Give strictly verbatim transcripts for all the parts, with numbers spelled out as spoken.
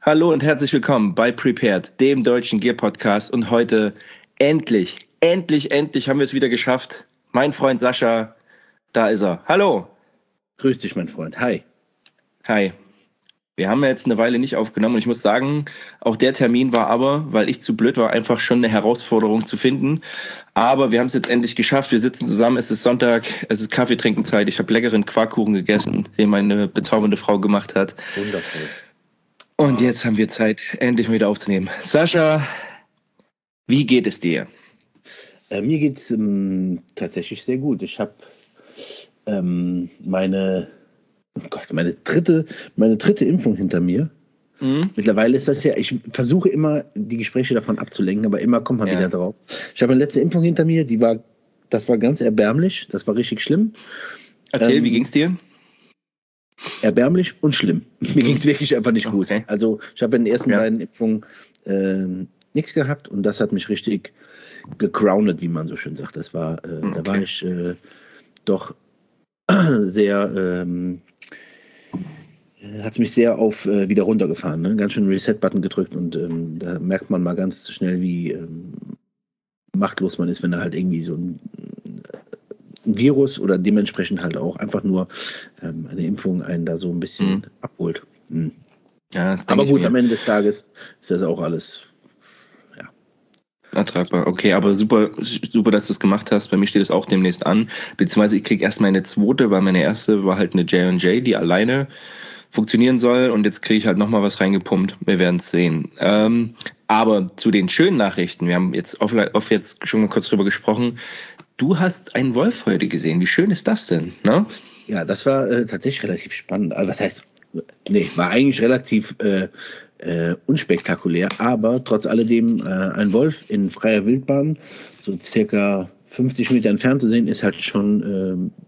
Hallo und herzlich willkommen bei Prepared, dem deutschen Gear-Podcast. Und heute endlich, endlich, endlich haben wir es wieder geschafft. Mein Freund Sascha, da ist er. Hallo. Grüß dich, mein Freund. Hi. Hi. Wir haben ja jetzt eine Weile nicht aufgenommen und ich muss sagen, auch der Termin war aber, weil ich zu blöd war, einfach schon eine Herausforderung zu finden. Aber wir haben es jetzt endlich geschafft. Wir sitzen zusammen, es ist Sonntag, es ist Kaffeetrinkenzeit. Ich habe leckeren Quarkkuchen gegessen, den meine bezaubernde Frau gemacht hat. Wundervoll. Und jetzt haben wir Zeit, endlich mal wieder aufzunehmen. Sascha, wie geht es dir? Äh, mir geht es ähm, tatsächlich sehr gut. Ich habe ähm, meine, oh Gott, meine dritte, meine dritte Impfung hinter mir. Mhm. Mittlerweile ist das ja, ich versuche immer, die Gespräche davon abzulenken, aber immer kommt man ja. wieder drauf. Ich habe eine letzte Impfung hinter mir, die war, das war ganz erbärmlich, das war richtig schlimm. Erzähl, ähm, wie ging's dir? Erbärmlich und schlimm. Mir ging es wirklich einfach nicht gut. Okay. Also ich habe in den ersten ja. beiden Impfungen äh, nichts gehabt und das hat mich richtig gegroundet, wie man so schön sagt. Das war, äh, okay. Da war ich äh, doch sehr, ähm, hat mich sehr auf äh, wieder runtergefahren. Ne? Ganz schön Reset-Button gedrückt und ähm, da merkt man mal ganz schnell, wie ähm, machtlos man ist, wenn er halt irgendwie so ein Virus oder dementsprechend halt auch einfach nur ähm, eine Impfung einen da so ein bisschen mhm. abholt. Mhm. Ja, das aber gut, am Ende des Tages ist das auch alles ja. ertragbar. Okay, aber super, super, dass du es gemacht hast. Bei mir steht es auch demnächst an. Beziehungsweise ich kriege erst meine zweite, weil meine erste war halt eine J und J, die alleine funktionieren soll. Und jetzt kriege ich halt nochmal was reingepumpt. Wir werden es sehen. Ähm, aber zu den schönen Nachrichten. Wir haben jetzt oft, oft jetzt schon mal kurz drüber gesprochen. Du hast einen Wolf heute gesehen. Wie schön ist das denn? Ne? Ja, das war äh, tatsächlich relativ spannend. Also, was heißt, nee, war eigentlich relativ äh, äh, unspektakulär, aber trotz alledem äh, ein Wolf in freier Wildbahn, so circa fünfzig Meter entfernt zu sehen, ist halt schon äh,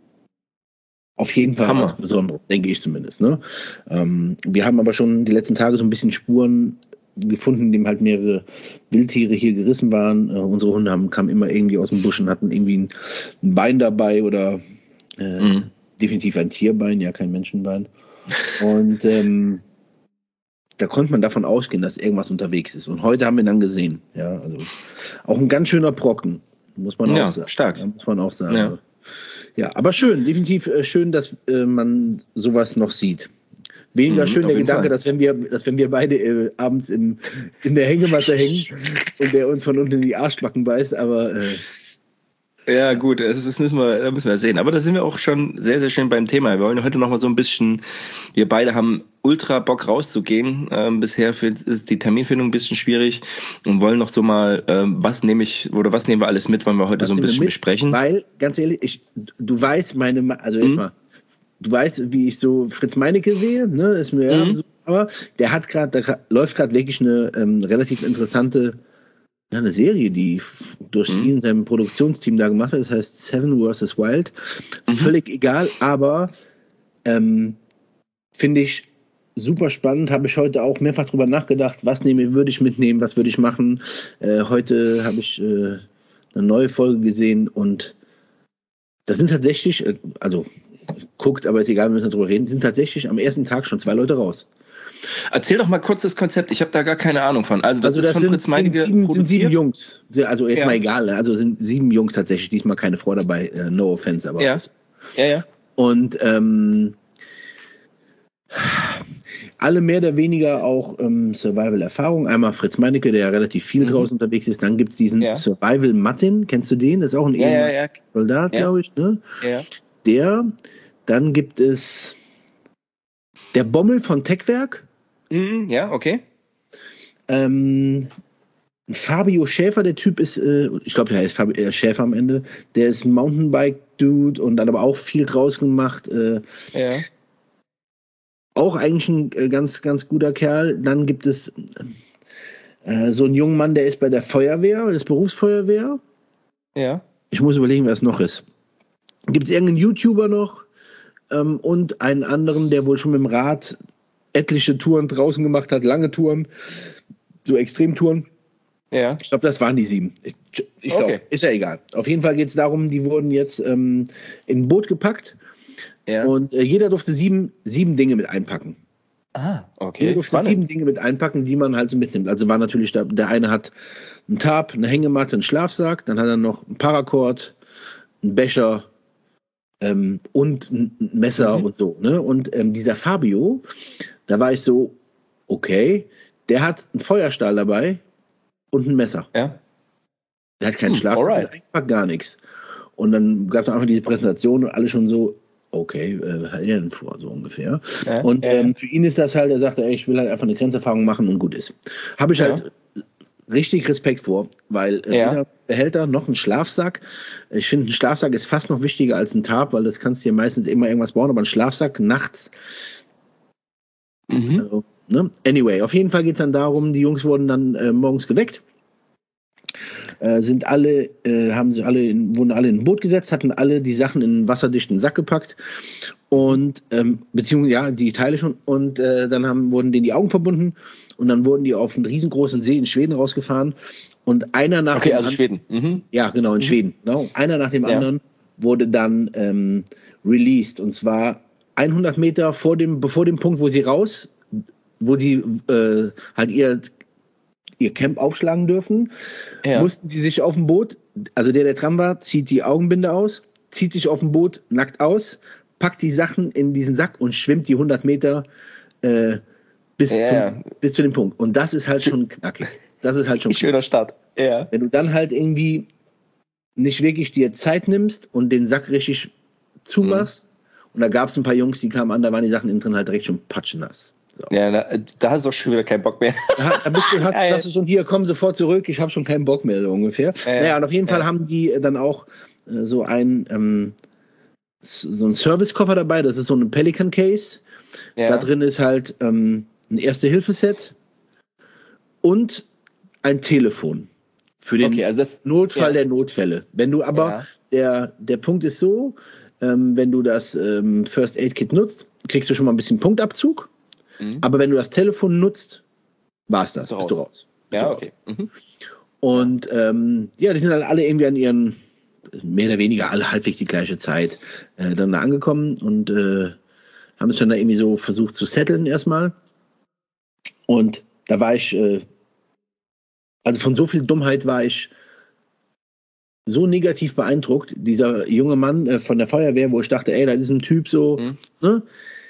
auf jeden Fall Hammer. was Besonderes, denke ich zumindest. Ne? Ähm, wir haben aber schon die letzten Tage so ein bisschen Spuren gefunden, in dem halt mehrere Wildtiere hier gerissen waren. Äh, unsere Hunde haben, kamen immer irgendwie aus dem Busch und hatten irgendwie ein, ein Bein dabei oder äh, mhm. definitiv ein Tierbein, ja kein Menschenbein. Und ähm, da konnte man davon ausgehen, dass irgendwas unterwegs ist. Und heute haben wir dann gesehen. Ja, also auch ein ganz schöner Brocken, muss man ja, auch sagen. Stark. Ja, muss man auch sagen. Ja, ja aber schön, definitiv äh, schön, dass äh, man sowas noch sieht. Weniger mhm, schön der Gedanke, Fall. dass wenn wir, dass wenn wir beide äh, abends im, in der Hängematte hängen und der uns von unten in die Arschbacken beißt, aber äh, ja gut, das, das müssen wir, das müssen wir sehen. Aber da sind wir auch schon sehr, sehr schön beim Thema. Wir wollen heute noch mal so ein bisschen, wir beide haben ultra Bock rauszugehen. Ähm, bisher ist die Terminfindung ein bisschen schwierig und wollen noch so mal, ähm, was nehme ich, oder was nehmen wir alles mit, wollen wir heute was so ein bisschen besprechen. Weil, ganz ehrlich, ich, du weißt meine, also jetzt mhm. mal, du weißt, wie ich so Fritz Meinecke sehe, ne? Ist mir mhm. ja so, aber der hat gerade, da läuft gerade wirklich eine ähm, relativ interessante, ja, eine Serie, die durch mhm. ihn und sein Produktionsteam da gemacht wird. Das heißt Seven versus. Wild. Mhm. Völlig egal, aber ähm, finde ich super spannend. Habe ich heute auch mehrfach drüber nachgedacht, was nehme, würde ich mitnehmen, was würde ich machen. Äh, heute habe ich äh, eine neue Folge gesehen und das sind tatsächlich, äh, also guckt, aber ist egal, wir müssen darüber reden, sind tatsächlich am ersten Tag schon zwei Leute raus. Erzähl doch mal kurz das Konzept, ich habe da gar keine Ahnung von. Also das, also das ist von sind, Fritz Meinecke sind, sieben, produziert? sind sieben Jungs, also jetzt ja. mal egal, also sind sieben Jungs tatsächlich, diesmal keine Frau dabei, uh, no offense, aber ja. was. Ja, ja. Und ähm, alle mehr oder weniger auch ähm, Survival-Erfahrung. Einmal Fritz Meinecke, der ja relativ viel mhm. draußen unterwegs ist. Dann gibt es diesen ja. Survival Martin, kennst du den? Das ist auch ein ja, ja, ja. Soldat, ja. glaube ich. Ne? Ja. Der, dann gibt es der Bommel von Techwerk. Mhm, ja, okay. Ähm, Fabio Schäfer, der Typ ist, äh, ich glaube, der heißt Fabio Schäfer am Ende. Der ist Mountainbike-Dude und hat aber auch viel draus gemacht. Äh, ja. Auch eigentlich ein äh, ganz, ganz guter Kerl. Dann gibt es äh, so einen jungen Mann, der ist bei der Feuerwehr, das Berufsfeuerwehr. Ja. Ich muss überlegen, wer es noch ist. Gibt es irgendeinen YouTuber noch ähm, und einen anderen, der wohl schon mit dem Rad etliche Touren draußen gemacht hat, lange Touren, so Extremtouren. Ja. Ich glaube, das waren die sieben. Ich, ich glaube, okay. Ist ja egal. Auf jeden Fall geht es darum, die wurden jetzt ähm, in ein Boot gepackt. Ja. Und äh, jeder durfte sieben, sieben Dinge mit einpacken. Ah, okay. Du durftest sieben Dinge mit einpacken, die man halt so mitnimmt. Also war natürlich, da, der eine hat einen Tarp, eine Hängematte, einen Schlafsack, dann hat er noch einen Paracord, einen Becher ähm, und ein Messer mhm. und so. Ne? Und ähm, dieser Fabio, da war ich so, okay, der hat einen Feuerstahl dabei und ein Messer. Ja. Der hat keinen hm, Schlafsack, einfach gar nichts. Und dann gab es einfach diese Präsentation und alle schon so, okay, äh, hat er denn vor, so ungefähr. Ja, und ähm, für ihn ist das halt, er sagt, ey, ich will halt einfach eine Grenzerfahrung machen und gut ist. Habe ich ja. halt richtig Respekt vor, weil äh, ja. weder Behälter noch ein Schlafsack. Ich finde, ein Schlafsack ist fast noch wichtiger als ein Tarp, weil das kannst du dir meistens immer irgendwas bauen, aber ein Schlafsack nachts. Mhm. Also, ne? Anyway, auf jeden Fall geht es dann darum, die Jungs wurden dann äh, morgens geweckt. Äh, sind alle, äh, haben sich alle in, wurden alle in ein Boot gesetzt, hatten alle die Sachen in einen wasserdichten Sack gepackt und ähm, beziehungsweise ja, die Teile schon und äh, dann haben, wurden denen die Augen verbunden und dann wurden die auf einen riesengroßen See in Schweden rausgefahren und einer nach okay, dem also Schweden. Mhm. Ja, genau, in mhm. Schweden. Genau. Einer nach dem ja. anderen wurde dann ähm, released und zwar hundert Meter vor dem, bevor dem Punkt, wo sie raus, wo die äh, halt ihr ihr Camp aufschlagen dürfen, ja. mussten sie sich auf dem Boot, also der, der dran war, zieht die Augenbinde aus, zieht sich auf dem Boot nackt aus, packt die Sachen in diesen Sack und schwimmt die hundert Meter äh, bis, ja. zum, bis zu dem Punkt. Und das ist halt schon knackig. Das ist halt schon knackig. Schöner Start. Ja. Wenn du dann halt irgendwie nicht wirklich dir Zeit nimmst und den Sack richtig zumachst, mhm. und da gab es ein paar Jungs, die kamen an, da waren die Sachen innen drin halt direkt schon patschnass. So. Ja, da, da hast du auch schon wieder keinen Bock mehr. Da, da bist du, hast, hast du schon hier, komm sofort zurück, ich habe schon keinen Bock mehr, so ungefähr. Ja, naja, und auf jeden ja. Fall haben die dann auch äh, so ein ähm, so ein Service-Koffer dabei, das ist so ein Pelican-Case. Ja. Da drin ist halt ähm, ein Erste-Hilfe-Set und ein Telefon für den okay, also das, Notfall ja. der Notfälle. Wenn du aber, ja. der, der Punkt ist so, ähm, wenn du das ähm, First-Aid-Kit nutzt, kriegst du schon mal ein bisschen Punktabzug. Mhm. Aber wenn du das Telefon nutzt, war es das, bist, bist du raus. Bist ja, du okay. Raus. Mhm. Und ähm, ja, die sind dann alle irgendwie an ihren, mehr oder weniger alle halbwegs die gleiche Zeit, äh, dann da angekommen und äh, haben es dann da irgendwie so versucht zu setteln erstmal. Und da war ich, äh, also von so viel Dummheit war ich so negativ beeindruckt. Dieser junge Mann äh, von der Feuerwehr, wo ich dachte, ey, da ist ein Typ so, mhm. ne?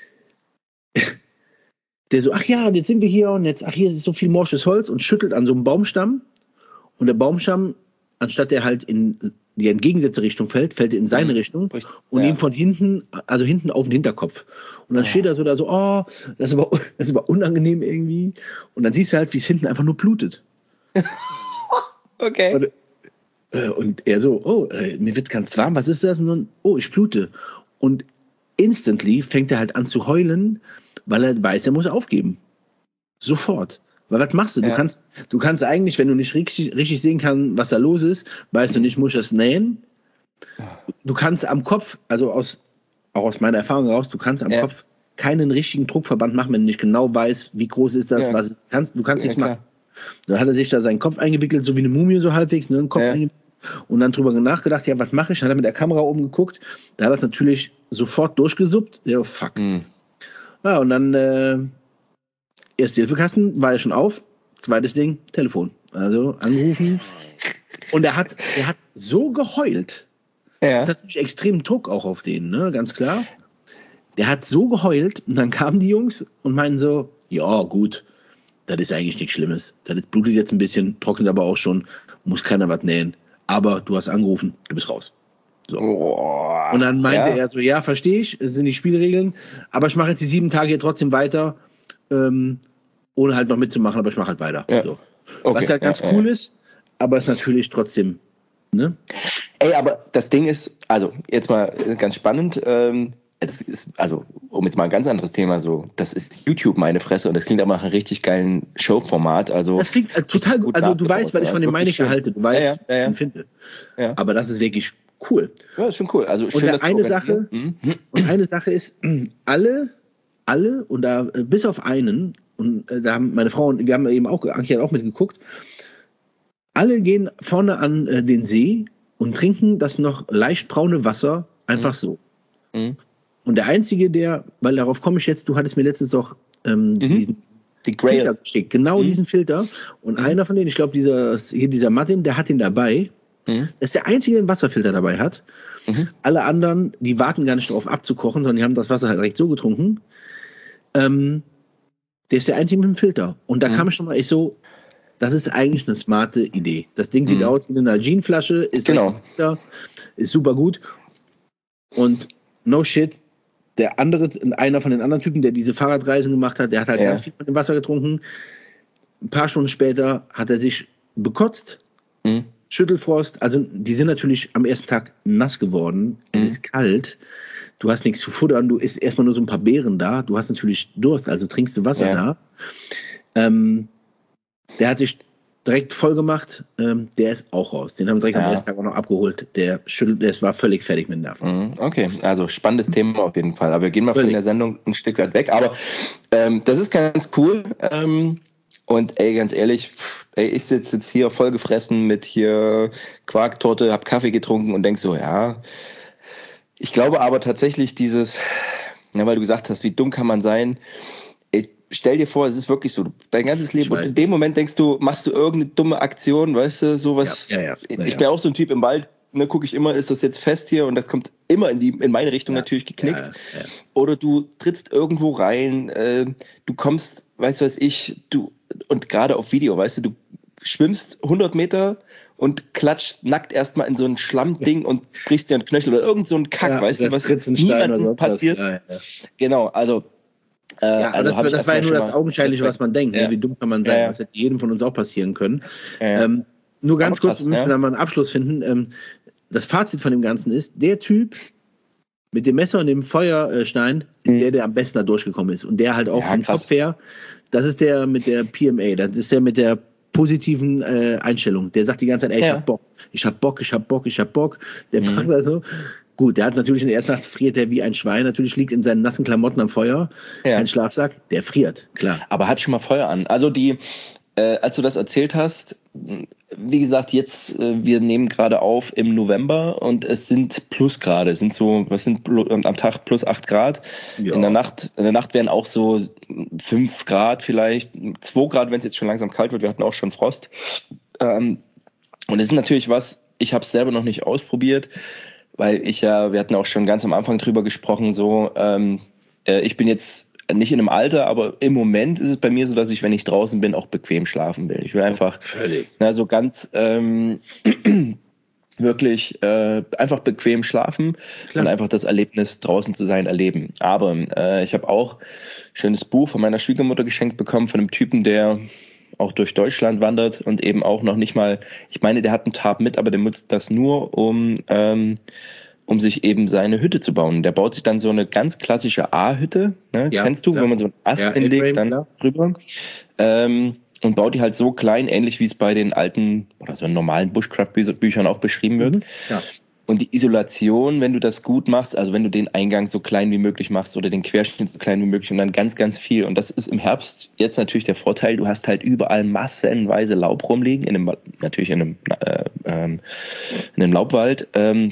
Der so, ach ja, und jetzt sind wir hier und jetzt, ach hier ist so viel morsches Holz und schüttelt an so einem Baumstamm und der Baumstamm, anstatt der halt in die entgegengesetzte Richtung fällt, fällt er in seine mhm. Richtung und ja. ihm von hinten, also hinten auf den Hinterkopf. Und dann oh. steht er so da so, oh, das ist, aber, das ist aber unangenehm irgendwie. Und dann siehst du halt, wie es hinten einfach nur blutet. Okay. Und, äh, und er so, oh, äh, mir wird ganz warm, was ist das? Und dann, oh, ich blute. Und instantly fängt er halt an zu heulen, weil er weiß, er muss aufgeben. Sofort. Weil was machst du? Ja. Du kannst, du kannst eigentlich, wenn du nicht richtig, richtig sehen kannst, was da los ist, weißt du nicht, muss ich das nähen? Du kannst am Kopf, also aus, auch aus meiner Erfahrung raus, du kannst am ja. Kopf keinen richtigen Druckverband machen, wenn du nicht genau weißt, wie groß ist das, ja. was ist. Kannst, du kannst ja, nichts klar. machen. Dann hat er sich da seinen Kopf eingewickelt, so wie eine Mumie so halbwegs, ne, den Kopf ja. eingewickelt und dann drüber nachgedacht, ja, was mache ich? Dann hat er mit der Kamera oben geguckt, da hat er es natürlich sofort durchgesuppt. Ja, fuck. Mhm. Ja, und dann äh, Erste-Hilfe-Kasten war ja schon auf. Zweites Ding, Telefon. Also anrufen. Und er hat, er hat so geheult. Ja. Das ist natürlich extrem Druck auch auf den, ne? Ganz klar. Der hat so geheult und dann kamen die Jungs und meinten so, ja gut, das ist eigentlich nichts Schlimmes. Das blutet jetzt ein bisschen, trocknet aber auch schon, muss keiner was nähen. Aber du hast angerufen, du bist raus. So. Oh, und dann meinte ja. er so, ja, verstehe ich, das sind die Spielregeln, aber ich mache jetzt die sieben Tage hier trotzdem weiter, ähm, ohne halt noch mitzumachen, aber ich mache halt weiter. Ja. So. Okay. Was halt ganz ja, cool ja. ist, aber ist natürlich trotzdem, ne? Ey, aber das Ding ist, also jetzt mal ganz spannend, ähm, das ist, also um jetzt mal ein ganz anderes Thema, so, das ist YouTube meine Fresse und das klingt aber nach einem richtig geilen Showformat. Also das klingt äh, total gut, also du weißt, was ich von dem Meinecke halte, du weißt, ja, ja, ja, ja. finde. Ja. Aber das ist wirklich cool. Ja, ist schon cool. Also und schön, dass eine Sache, mhm. und eine Sache ist, alle, alle, und da bis auf einen, und äh, da haben meine Frau und wir haben eben auch, Anki hat auch mitgeguckt, alle gehen vorne an äh, den See und trinken das noch leicht braune Wasser einfach mhm. so. Mhm. Und der Einzige, der, weil darauf komme ich jetzt, du hattest mir letztens doch ähm, Mhm. diesen Die Grail. Filter geschickt. Genau Mhm. diesen Filter. Und Mhm. einer von denen, ich glaube, dieser, hier dieser Martin, der hat den dabei. Mhm. Das ist der Einzige, der einen Wasserfilter dabei hat. Mhm. Alle anderen, die warten gar nicht darauf abzukochen, sondern die haben das Wasser halt direkt so getrunken. Ähm, der ist der Einzige mit dem Filter. Und da Mhm. kam ich schon mal, ich so, das ist eigentlich eine smarte Idee. Das Ding sieht Mhm. aus wie eine Nalgene-Flasche, ist Genau. direkt im Filter, ist super gut. Und no shit, der andere, einer von den anderen Typen, der diese Fahrradreisen gemacht hat, der hat halt Ja. ganz viel von dem Wasser getrunken. Ein paar Stunden später hat er sich bekotzt, Mhm. Schüttelfrost. Also die sind natürlich am ersten Tag nass geworden. Mhm. Es ist kalt. Du hast nichts zu futtern. Du isst erstmal nur so ein paar Beeren da. Du hast natürlich Durst, also trinkst du Wasser Ja. da. Ähm, der hat sich direkt voll gemacht. Ähm, der ist auch raus. Den haben sie direkt Ja. am ersten Tag auch noch abgeholt. Der schüttelt, der war völlig fertig mit den Nerven. Mhm. Okay, also spannendes Thema auf jeden Fall. Aber wir gehen mal von Völlig. der Sendung ein Stück weit weg. Aber ähm, das ist ganz cool. Ähm, und ey, ganz ehrlich, ey, ich sitze jetzt hier voll gefressen mit hier Quarktorte, hab Kaffee getrunken und denk so, ja. Ich glaube aber tatsächlich dieses, ja, weil du gesagt hast, wie dumm kann man sein. Ey, stell dir vor, es ist wirklich so, dein ganzes Leben, und in dem Moment denkst du, machst du irgendeine dumme Aktion, weißt du, sowas. Ja, ja, ja. Ich Ja, ja. bin auch so ein Typ im Wald, ne, gucke ich immer, ist das jetzt fest hier, und das kommt immer in die in meine Richtung Ja, natürlich geknickt. ja, ja. Oder du trittst irgendwo rein, äh, du kommst, weißt du was ich, du, und gerade auf Video, weißt du, du schwimmst hundert Meter und klatscht nackt erstmal in so ein Schlammding und brichst dir einen Knöchel oder irgend so ein Kack, Ja, weißt du, oder was trittst einen Stein oder niemandem sonst was. passiert. Ja, ja. Genau, also äh, Ja, aber also das, hab war- ich das war ja erstmal nur schon das mal Augenscheinliche, Respekt. was man denkt. Ja. Ne? Wie dumm kann man sein? Ja, ja. Das hätte jedem von uns auch passieren können. Ja, ja. Ähm, nur ganz Aber kurz, krass, damit ja. wir da mal einen Abschluss finden. Ähm, das Fazit von dem Ganzen ist, der Typ mit dem Messer und dem Feuerstein ist Mhm. der, der am besten da durchgekommen ist. Und der halt auch Ja, vom krass. Kopf her, das ist der mit der P M A, das ist der mit der positiven äh, Einstellung. Der sagt die ganze Zeit, ey, ich Ja. hab Bock, ich hab Bock, ich hab Bock, ich hab Bock. Der Mhm. macht also. Gut, der hat natürlich in der ersten Nacht friert er wie ein Schwein, natürlich liegt in seinen nassen Klamotten am Feuer, Ja. kein Schlafsack, der friert, klar. Aber hat schon mal Feuer an. Also die, äh, als du das erzählt hast, wie gesagt, jetzt, äh, wir nehmen gerade auf im November und es sind Plusgrade. Es sind so, was sind blo- am Tag plus acht Grad. Ja. In der Nacht, in der Nacht wären auch so fünf Grad vielleicht, zwei Grad, wenn es jetzt schon langsam kalt wird. Wir hatten auch schon Frost. Ähm, und es ist natürlich was, ich habe es selber noch nicht ausprobiert, weil ich ja, wir hatten auch schon ganz am Anfang drüber gesprochen, so, ähm, äh, ich bin jetzt nicht in einem Alter, aber im Moment ist es bei mir so, dass ich, wenn ich draußen bin, auch bequem schlafen will. Ich will einfach, Völlig. na, so ganz ähm, wirklich äh, einfach bequem schlafen Klar. und einfach das Erlebnis, draußen zu sein, erleben. Aber äh, ich habe auch ein schönes Buch von meiner Schwiegermutter geschenkt bekommen, von einem Typen, der auch durch Deutschland wandert und eben auch noch nicht mal, ich meine, der hat einen Tarp mit, aber der nutzt das nur, um, ähm, um sich eben seine Hütte zu bauen. Der baut sich dann so eine ganz klassische A-Hütte, ne? Ja, Kennst du, klar. wo man so einen Ast Ja, hinlegt, A-Frame, dann klar. drüber. Ähm, und baut die halt so klein, ähnlich wie es bei den alten oder so normalen Bushcraft-Büchern auch beschrieben wird. Mhm. Ja. Und die Isolation, wenn du das gut machst, also wenn du den Eingang so klein wie möglich machst oder den Querschnitt so klein wie möglich und dann ganz, ganz viel. Und das ist im Herbst jetzt natürlich der Vorteil, du hast halt überall massenweise Laub rumliegen, in einem, natürlich in einem, äh, ähm, in einem Laubwald, ähm,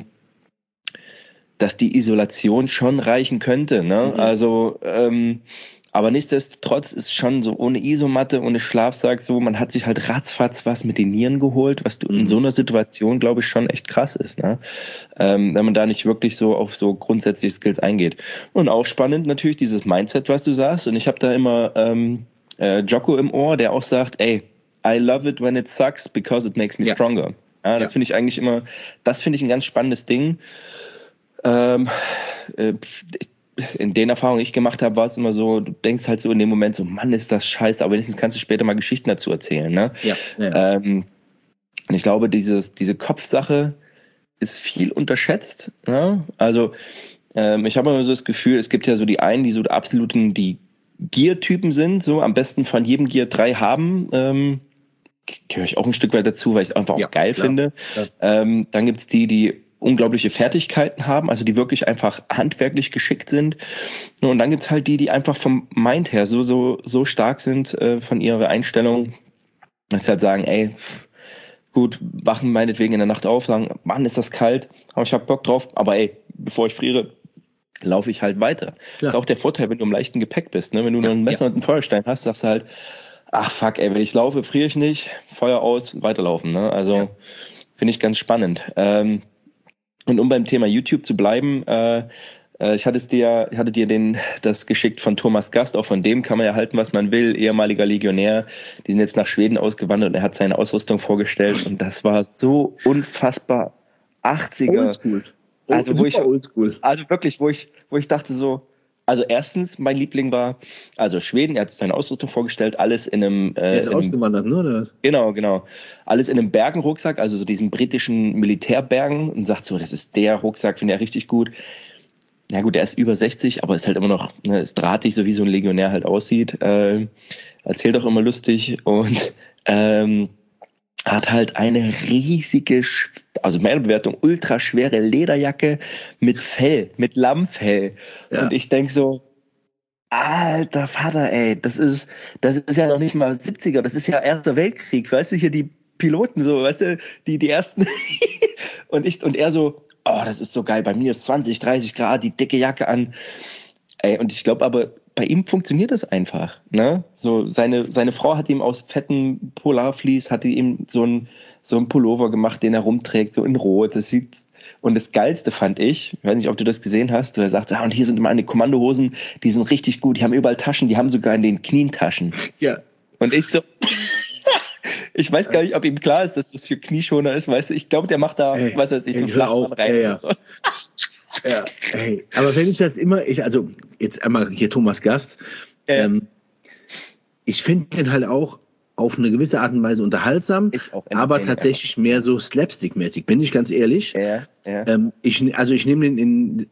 dass die Isolation schon reichen könnte. Ne? Mhm. Also, ähm, aber nichtsdestotrotz ist schon so ohne Isomatte, ohne Schlafsack so, man hat sich halt ratzfatz was mit den Nieren geholt, was du in Mhm. so einer Situation, glaube ich, schon echt krass ist, ne? Ähm, wenn man da nicht wirklich so auf so grundsätzliche Skills eingeht. Und auch spannend natürlich dieses Mindset, was du sagst. Und ich habe da immer ähm, äh, Jocko im Ohr, der auch sagt, ey, I love it when it sucks because it makes me Ja. stronger. Ja, das Ja. finde ich eigentlich immer, das finde ich ein ganz spannendes Ding. Ähm, äh, in den Erfahrungen, die ich gemacht habe, war es immer so, du denkst halt so in dem Moment so, Mann, ist das scheiße, aber wenigstens kannst du später mal Geschichten dazu erzählen. Ne? Ja. Ja. Ähm, und ich glaube, dieses, diese Kopfsache ist viel unterschätzt. Ne? Also ähm, ich habe immer so das Gefühl, es gibt ja so die einen, die so die absoluten, die Gear-Typen sind, so am besten von jedem Gear drei haben. Ähm, gehöre ich auch ein Stück weit dazu, weil ich es einfach Ja, auch geil klar. finde. Ja. Ähm, dann gibt es die, die unglaubliche Fertigkeiten haben, also die wirklich einfach handwerklich geschickt sind. Und dann gibt es halt die, die einfach vom Mind her so, so, so stark sind, äh, von ihrer Einstellung, dass sie halt sagen, ey, gut, wachen meinetwegen in der Nacht auf, sagen, Mann, ist das kalt, aber ich hab Bock drauf, aber ey, bevor ich friere, laufe ich halt weiter. Klar. Das ist auch der Vorteil, wenn du im leichten Gepäck bist. Ne? Wenn du ja, nur ein Messer ja. und einen Feuerstein hast, sagst du halt, ach fuck, ey, wenn ich laufe, friere ich nicht, Feuer aus, weiterlaufen. Ne? Also ja. finde ich ganz spannend. Ähm, und um beim Thema YouTube zu bleiben, äh, ich hatte es dir, ich hatte dir den, das geschickt von Thomas Gast, auch von dem kann man ja halten, was man will, ehemaliger Legionär, die sind jetzt nach Schweden ausgewandert und er hat seine Ausrüstung vorgestellt und das war so unfassbar achtziger. Oldschool. Also, wo ich, oldschool. also wirklich, wo ich, wo ich dachte so, also erstens, mein Liebling war, also Schweden, er hat seine Ausrüstung vorgestellt, alles in einem... Äh, er ist in ausgewandert, ne? Oder was? Genau, genau. Alles in einem Bergenrucksack, also so diesen britischen Militärbergen und sagt so, das ist der Rucksack, finde ich richtig gut. Ja gut, er ist über sechzig, aber ist halt immer noch, ne, ist drahtig, so wie so ein Legionär halt aussieht. Äh, erzählt auch immer lustig und ähm, hat halt eine riesige, also meine Bewertung, ultraschwere Lederjacke mit Fell, mit Lammfell. Ja. Und ich denke so, alter Vater, ey, das ist, das ist ja noch nicht mal siebziger, das ist ja Erster Weltkrieg, weißt du, hier die Piloten, so, weißt du, die, die ersten. und ich, und er so, oh, das ist so geil, bei mir ist zwanzig, dreißig Grad, die dicke Jacke an. Ey, und ich glaube aber, bei ihm funktioniert das einfach. Ne? So, seine, seine Frau hat ihm aus fetten Polarvlies, hat ihm so ein, so ein Pullover gemacht, den er rumträgt, so in Rot. Das sieht, und das Geilste fand ich, ich weiß nicht, ob du das gesehen hast, wo er sagt, ah, und hier sind meine Kommandohosen, die sind richtig gut, die haben überall Taschen, die haben sogar in den Knien Taschen. Ja. Und ich so... Ich weiß gar nicht, ob ihm klar ist, dass das für Knieschoner ist, weißt du, ich glaube, der macht da, hey, was weiß ich, so Flachmann rein. Ja, ja. ja, hey. Aber wenn ich das immer, ich, also jetzt einmal hier Thomas Gast, ja. ähm, ich finde den halt auch auf eine gewisse Art und Weise unterhaltsam, aber tatsächlich mehr so slapstick-mäßig, bin ich ganz ehrlich. Ja, ja. Ähm, ich, also ich nehme den in,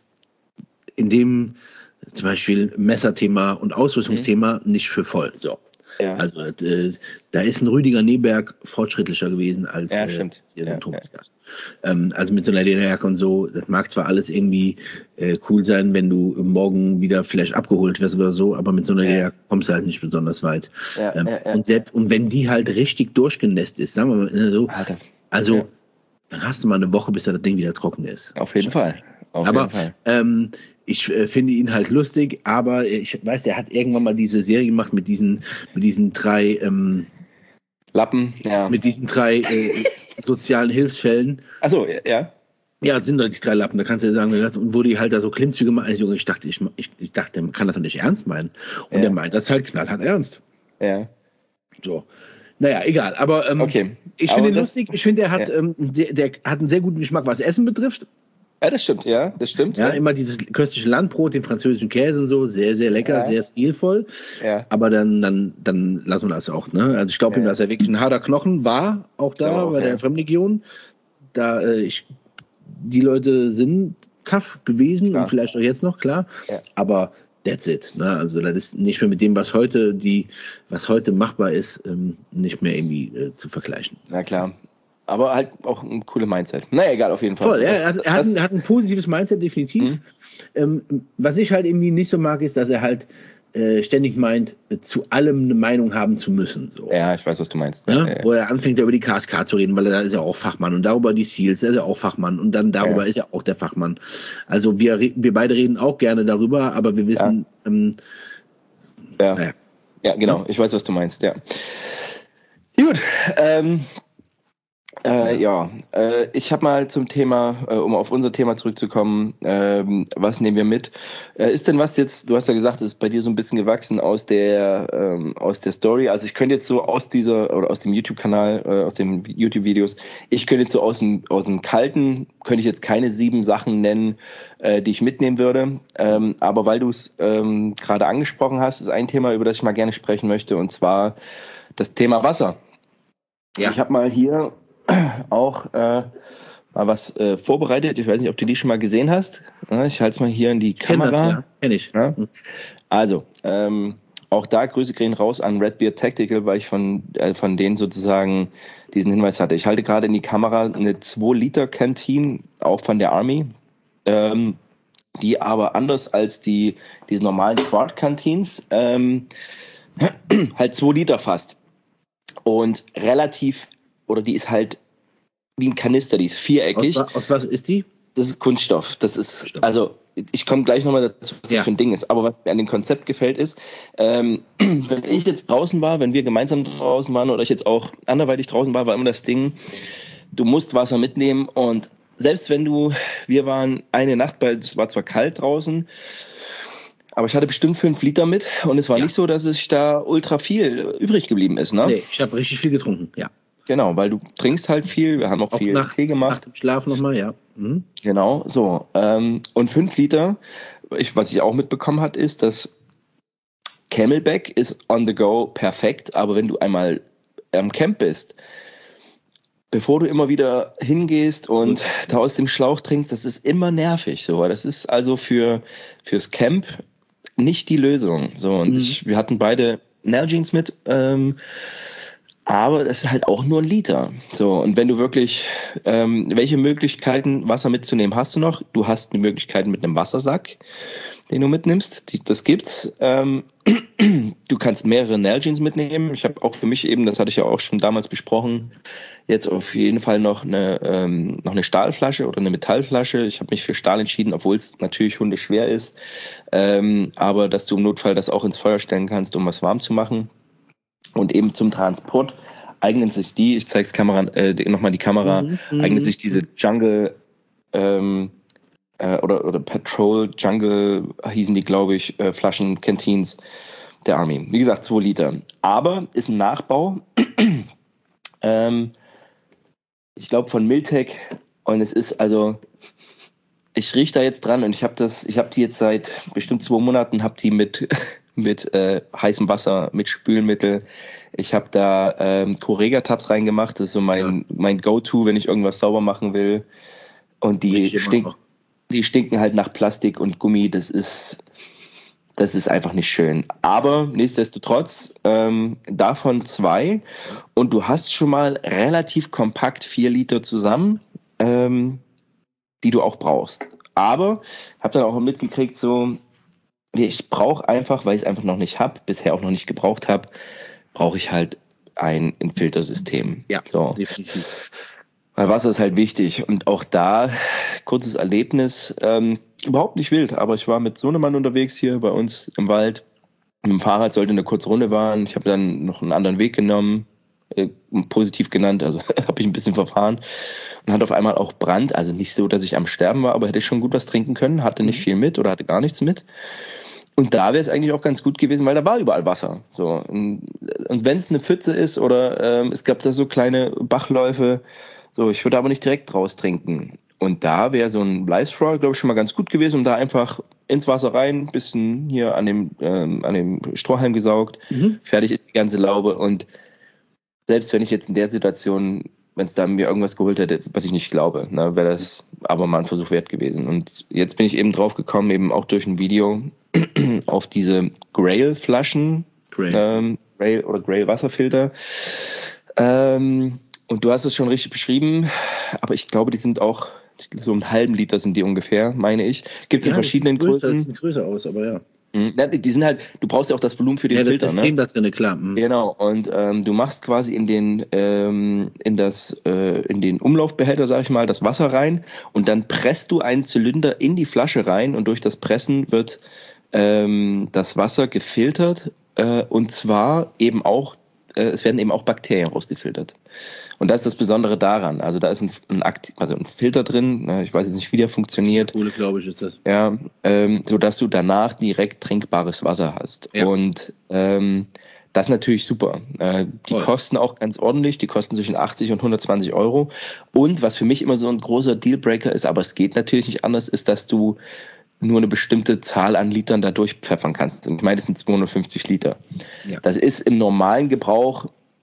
in dem zum Beispiel Messerthema und Ausrüstungsthema mhm. nicht für voll, so. Ja. Also äh, da ist ein Rüdiger Neberg fortschrittlicher gewesen als ja, äh, hier ja, so Thomas Gast. Ja. Ähm, also mit so einer Lederjacke und so, das mag zwar alles irgendwie äh, cool sein, wenn du morgen wieder vielleicht abgeholt wirst oder so, aber mit so einer ja. Lederjacke kommst du halt nicht besonders weit. Ja, ähm, ja, ja. Und, selbst, und wenn die halt richtig durchgenässt ist, sagen wir mal so, Alter. also ja. dann hast du mal eine Woche, bis das Ding wieder trocken ist. Auf jeden Fall. Auf aber jeden Fall. Ähm, ich äh, finde ihn halt lustig, aber ich weiß, der hat irgendwann mal diese Serie gemacht mit diesen, mit diesen drei ähm, Lappen, ja. Mit diesen drei äh, sozialen Hilfsfällen. Achso, ja. Ja, das sind doch die drei Lappen, da kannst du ja sagen, und wo die halt da so Klimmzüge machen. Also, ich dachte, ich, ich, ich dachte, man kann das doch nicht ernst meinen. Und ja. der meint das halt knallhart ernst. Ja. So. Naja, egal. Aber ähm, okay. ich finde ihn lustig. Ich finde, der hat, ja. ähm, der, der hat einen sehr guten Geschmack, was Essen betrifft. Ja, das stimmt, ja, das stimmt. Ja, ja, immer dieses köstliche Landbrot, den französischen Käse und so, sehr, sehr lecker, ja. sehr stilvoll. Ja. Aber dann, dann, dann lassen wir das auch, ne? Also ich glaube ja. ihm, dass er wirklich ein harter Knochen war, auch da auch, bei der ja. Fremdlegion. Da, äh, ich, die Leute sind tough gewesen klar. Und vielleicht auch jetzt noch, klar. Ja. Aber that's it. Ne? Also das ist nicht mehr mit dem, was heute die, was heute machbar ist, ähm, nicht mehr irgendwie äh, zu vergleichen. Na klar. Aber halt auch ein cooles Mindset. Naja, egal, auf jeden Fall. Voll, er, hat, er hat, ein, hat ein positives Mindset, definitiv. Mhm. Ähm, was ich halt irgendwie nicht so mag, ist, dass er halt äh, ständig meint, äh, zu allem eine Meinung haben zu müssen. So. Ja, ich weiß, was du meinst. Ja? Ja, ja. Wo er anfängt, über die K S K zu reden, weil er da ist ja auch Fachmann. Und darüber die Seals, er ist ja auch Fachmann. Und dann darüber ja. ist er auch der Fachmann. Also wir, wir beide reden auch gerne darüber, aber wir wissen... Ja, ähm, ja. Naja. ja genau, ich weiß, was du meinst, ja. Gut, ähm... Äh, ja, äh, ich habe mal zum Thema, äh, um auf unser Thema zurückzukommen, ähm, was nehmen wir mit? Äh, ist denn was jetzt, du hast ja gesagt, es ist bei dir so ein bisschen gewachsen aus der, ähm, aus der Story, also ich könnte jetzt so aus dieser, oder aus dem YouTube-Kanal, äh, aus den YouTube-Videos, ich könnte jetzt so aus dem, aus dem Kalten, könnte ich jetzt keine sieben Sachen nennen, äh, die ich mitnehmen würde, ähm, aber weil du es ähm, gerade angesprochen hast, ist ein Thema, über das ich mal gerne sprechen möchte, und zwar das Thema Wasser. Ja. Ich habe mal hier auch äh, mal was äh, vorbereitet. Ich weiß nicht, ob du die schon mal gesehen hast. Ja, ich halte es mal hier in die Kamera. Kenn das, ja. Kenn ich. Ja. Also, ähm, auch da Grüße gehen raus an Redbeard Tactical, weil ich von, äh, von denen sozusagen diesen Hinweis hatte. Ich halte gerade in die Kamera eine zwei Liter Canteen, auch von der Army, ähm, die aber anders als die diese normalen Quart Canteens ähm, halt zwei Liter fasst. Und relativ, oder die ist halt wie ein Kanister, die ist viereckig. Aus, aus was ist die? Das ist Kunststoff. Das ist, also ich komme gleich nochmal dazu, was Ja. das für ein Ding ist. Aber was mir an dem Konzept gefällt, ist, ähm, wenn ich jetzt draußen war, wenn wir gemeinsam draußen waren oder ich jetzt auch anderweitig draußen war, war immer das Ding, du musst Wasser mitnehmen und selbst wenn du, wir waren eine Nacht, weil es war zwar kalt draußen, aber ich hatte bestimmt fünf Liter mit und es war Ja. nicht so, dass es da ultra viel übrig geblieben ist. Ne? Nee, ich habe richtig viel getrunken, ja. Genau, weil du trinkst halt viel, wir haben auch, Auch viel nachts, Tee gemacht. nach dem Schlaf nochmal, ja. Mhm. Genau, so. Ähm, und fünf Liter, ich, was ich auch mitbekommen hat, ist, dass Camelback ist on the go perfekt, aber wenn du einmal am Camp bist, bevor du immer wieder hingehst und da aus dem Schlauch trinkst, das ist immer nervig. So. Das ist also für fürs Camp nicht die Lösung. So, und Mhm. ich, wir hatten beide Nalgene's mit, ähm, aber das ist halt auch nur ein Liter. So, und wenn du wirklich, ähm, welche Möglichkeiten, Wasser mitzunehmen, hast du noch? Du hast die Möglichkeiten mit einem Wassersack, den du mitnimmst. Die, das gibt's. Ähm, du kannst mehrere Nalgene's mitnehmen. Ich habe auch für mich eben, das hatte ich ja auch schon damals besprochen, jetzt auf jeden Fall noch eine, ähm, noch eine Stahlflasche oder eine Metallflasche. Ich habe mich für Stahl entschieden, obwohl es natürlich hundeschwer ist. Ähm, aber dass du im Notfall das auch ins Feuer stellen kannst, um was warm zu machen. Und eben zum Transport eignen sich die, ich zeige es Kamera, äh, nochmal die Kamera, Mhm. eignet sich diese Jungle ähm, äh, oder, oder Patrol Jungle hießen die, glaube ich, äh, Flaschen, Canteens der Army. Wie gesagt, zwei Liter. Aber ist ein Nachbau, ähm, ich glaube von Miltec, und es ist also, ich rieche da jetzt dran und ich habe das, ich habe die jetzt seit bestimmt zwei Monaten, habe die mit mit äh, heißem Wasser, mit Spülmittel. Ich habe da ähm, Correga-Tabs reingemacht. Das ist so mein, ja. mein Go-To, wenn ich irgendwas sauber machen will. Und die, stink, die stinken halt nach Plastik und Gummi. Das ist, das ist einfach nicht schön. Aber nichtsdestotrotz, ähm, davon zwei. Und du hast schon mal relativ kompakt vier Liter zusammen, ähm, die du auch brauchst. Aber habe dann auch mitgekriegt, so, ich brauche einfach, weil ich es einfach noch nicht habe, bisher auch noch nicht gebraucht habe, brauche ich halt ein, ein Filtersystem. Ja, so. Definitiv. Weil Wasser ist halt wichtig. Und auch da, kurzes Erlebnis, ähm, überhaupt nicht wild, aber ich war mit Sohnemann unterwegs hier bei uns im Wald. Mit dem Fahrrad sollte eine kurze Runde fahren. Ich habe dann noch einen anderen Weg genommen, äh, positiv genannt, also habe ich ein bisschen verfahren und hatte auf einmal auch Brand. Also nicht so, dass ich am Sterben war, aber hätte ich schon gut was trinken können, hatte nicht viel mit oder hatte gar nichts mit. Und da wäre es eigentlich auch ganz gut gewesen, weil da war überall Wasser. So. Und, und wenn es eine Pfütze ist oder ähm, es gab da so kleine Bachläufe, so, ich würde aber nicht direkt draus trinken. Und da wäre so ein Lifestraw, glaube ich, schon mal ganz gut gewesen, um da einfach ins Wasser rein, ein bisschen hier an dem, ähm, an dem Strohhalm gesaugt, mhm. Fertig ist die ganze Laube. Und selbst wenn ich jetzt in der Situation, wenn es da mir irgendwas geholt hätte, was ich nicht glaube, ne, wäre das aber mal ein Versuch wert gewesen. Und jetzt bin ich eben drauf gekommen, eben auch durch ein Video, auf diese Grail-Flaschen, Grail. Ähm, Grail oder Grail-Wasserfilter. Ähm, und du hast es schon richtig beschrieben, aber ich glaube, die sind auch, so einen halben Liter sind die ungefähr, meine ich. Gibt es ja, in verschiedenen größer, Größen. Das sieht größer aus, aber ja. Ja, die sind halt, du brauchst ja auch das Volumen für den ja, Filter. Das System ne? da drin, klar. Mhm. Genau, und ähm, du machst quasi in den, ähm, in, das, äh, in den Umlaufbehälter, sag ich mal, das Wasser rein und dann presst du einen Zylinder in die Flasche rein und durch das Pressen wird ähm, das Wasser gefiltert äh, und zwar eben auch, äh, es werden eben auch Bakterien rausgefiltert. Und das ist das Besondere daran. Also da ist ein, ein, Aktiv, also ein Filter drin, ne? Ich weiß jetzt nicht, wie der funktioniert. Kohle, glaube ich, ist das. Ja, ähm, sodass du danach direkt trinkbares Wasser hast. Ja. Und ähm, das ist natürlich super. Äh, die Voll. Kosten auch ganz ordentlich. Die kosten zwischen achtzig und hundertzwanzig Euro. Und was für mich immer so ein großer Dealbreaker ist, aber es geht natürlich nicht anders, ist, dass du nur eine bestimmte Zahl an Litern da durchpfeffern kannst. Und ich meine, das sind zweihundertfünfzig Liter. Ja. Das ist im normalen Gebrauch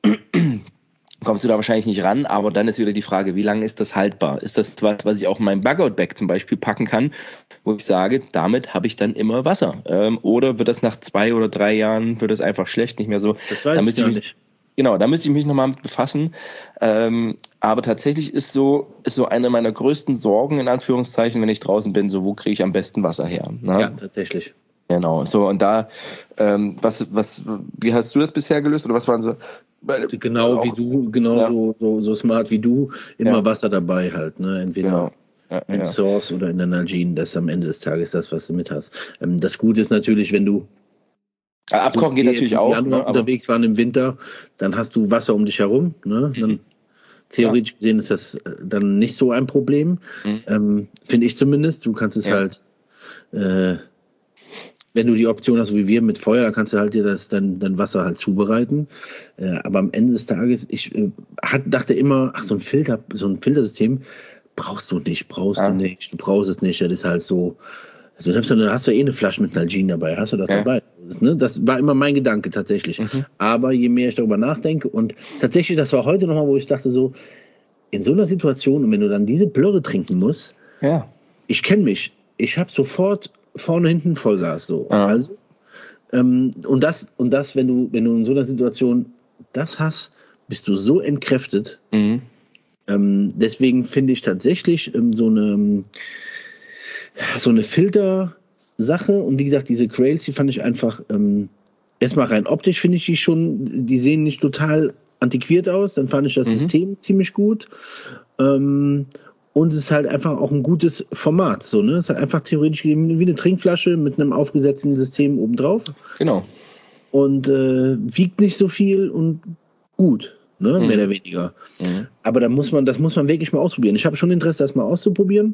kommst du da wahrscheinlich nicht ran, aber dann ist wieder die Frage, wie lange ist das haltbar? Ist das was, was ich auch in meinem Bug-Out-Bag zum Beispiel packen kann, wo ich sage, damit habe ich dann immer Wasser? Ähm, oder wird das nach zwei oder drei Jahren, wird es einfach schlecht, nicht mehr so? Das weiß da ich gar mich, nicht. Genau, da müsste ich mich nochmal mit befassen. Ähm, aber tatsächlich ist so, ist so eine meiner größten Sorgen, in Anführungszeichen, wenn ich draußen bin, so wo kriege ich am besten Wasser her? Ne? Ja, tatsächlich. Genau, so und da, ähm, was, was, wie hast du das bisher gelöst oder was waren so? Genau auch, wie du, genau ja. so, so, so smart wie du, immer ja. Wasser dabei halt, ne? Entweder genau. ja, im ja. Source oder in der Nalgene, das ist am Ende des Tages das, was du mit hast. Ähm, das Gute ist natürlich, wenn du Abkochen so geht natürlich im auch. Januar Ne, unterwegs waren im Winter, dann hast du Wasser um dich herum. Ne? Dann, mhm. theoretisch ja. gesehen ist das dann nicht so ein Problem, mhm. ähm, finde ich zumindest. Du kannst es ja. halt, äh, wenn du die Option hast, wie wir mit Feuer, dann kannst du halt dir das dann, dann Wasser halt zubereiten. Äh, aber am Ende des Tages, ich äh, hat, dachte immer, ach, so ein Filter, so ein Filtersystem brauchst du nicht, brauchst ah. du nicht, du brauchst es nicht. Das ist halt so. Also dann hast, du, dann hast du eh eine Flasche mit Nalgene dabei, hast du das ja. dabei? Das, ne? Das war immer mein Gedanke tatsächlich. Mhm. Aber je mehr ich darüber nachdenke und tatsächlich, das war heute nochmal, wo ich dachte so, in so einer Situation, und wenn du dann diese Blöre trinken musst, ja. ich kenne mich, ich habe sofort vorne, hinten Vollgas so. Ja. Also, ähm, und das, und das, wenn du, wenn du in so einer Situation das hast, bist du so entkräftet. Mhm. Ähm, deswegen finde ich tatsächlich ähm, so eine so eine Filter-Sache und wie gesagt, diese Grails, die fand ich einfach ähm, erstmal rein optisch finde ich die schon, die sehen nicht total antiquiert aus, dann fand ich das mhm. System ziemlich gut ähm, und es ist halt einfach auch ein gutes Format, so, ne? Es ist halt einfach theoretisch wie eine Trinkflasche mit einem aufgesetzten System obendrauf. Genau. Und äh, wiegt nicht so viel und gut, ne? Mhm. Mehr oder weniger. Mhm. Aber da muss man, das muss man wirklich mal ausprobieren. Ich habe schon Interesse, das mal auszuprobieren.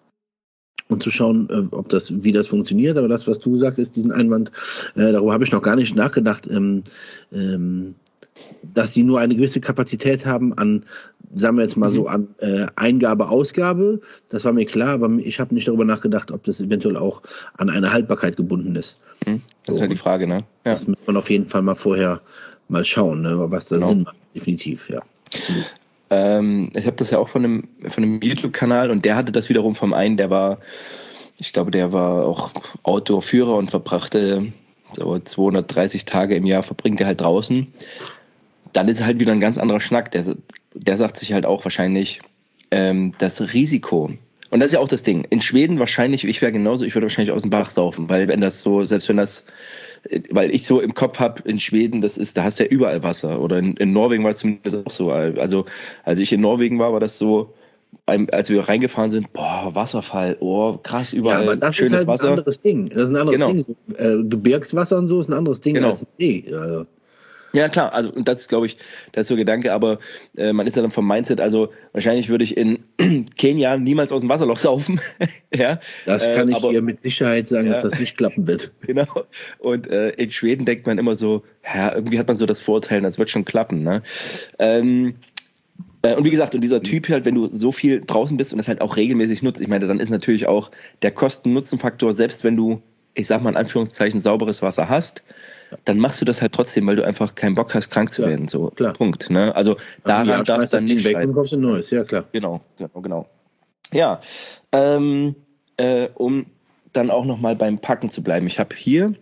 Und zu schauen, äh, ob das, wie das funktioniert. Aber das, was du sagtest, diesen Einwand, äh, darüber habe ich noch gar nicht nachgedacht, ähm, ähm, dass die nur eine gewisse Kapazität haben an, sagen wir jetzt mal mhm. so, an äh, Eingabe, Ausgabe. Das war mir klar, aber ich habe nicht darüber nachgedacht, ob das eventuell auch an eine Haltbarkeit gebunden ist. Mhm. Das so, ist halt die Frage, ne? Ja. Das muss man auf jeden Fall mal vorher mal schauen, ne? Was da genau. Sinn macht. Definitiv, ja. Absolut. Ich habe das ja auch von einem, von einem YouTube-Kanal und der hatte das wiederum vom einen, der war, ich glaube, der war auch Outdoor-Führer und verbrachte so zweihundertdreißig Tage im Jahr, verbringt er halt draußen. Dann ist halt wieder ein ganz anderer Schnack. Der, der sagt sich halt auch wahrscheinlich, ähm, das Risiko. Und das ist ja auch das Ding. In Schweden wahrscheinlich, ich wäre genauso, ich würde wahrscheinlich aus dem Bach saufen, weil wenn das so, selbst wenn das, weil ich so im Kopf habe, in Schweden, das ist, da hast du ja überall Wasser. Oder in, in Norwegen war es zumindest auch so. Also, als ich in Norwegen war, war das so, als wir reingefahren sind, boah, Wasserfall, oh, krass, überall ja, aber das schönes ist halt Wasser. Ein anderes Ding. Das ist ein anderes genau. Ding. So, äh, Gebirgswasser und so ist ein anderes Ding genau. als ein See. Also. Ja, klar, also und das ist, glaube ich, das ist so ein Gedanke, aber äh, man ist ja dann vom Mindset, also wahrscheinlich würde ich in Kenia niemals aus dem Wasserloch saufen. ja, das kann äh, ich aber, dir mit Sicherheit sagen, ja. dass das nicht klappen wird. Genau, und äh, in Schweden denkt man immer so, ja, irgendwie hat man so das Vorurteil, das wird schon klappen. Ne? Ähm, äh, und wie gesagt, und dieser Typ halt, wenn du so viel draußen bist und das halt auch regelmäßig nutzt, ich meine, dann ist natürlich auch der Kosten-Nutzen-Faktor, selbst wenn du, ich sag mal in Anführungszeichen, sauberes Wasser hast, dann machst du das halt trotzdem, weil du einfach keinen Bock hast, krank zu ja, werden. So, klar. Punkt. Ne? Also daran ja, darf es dann nicht weg und kaufst ein neues, ja klar. Genau, genau, genau. Ja, ähm, äh, um dann auch nochmal beim Packen zu bleiben. Ich habe hier,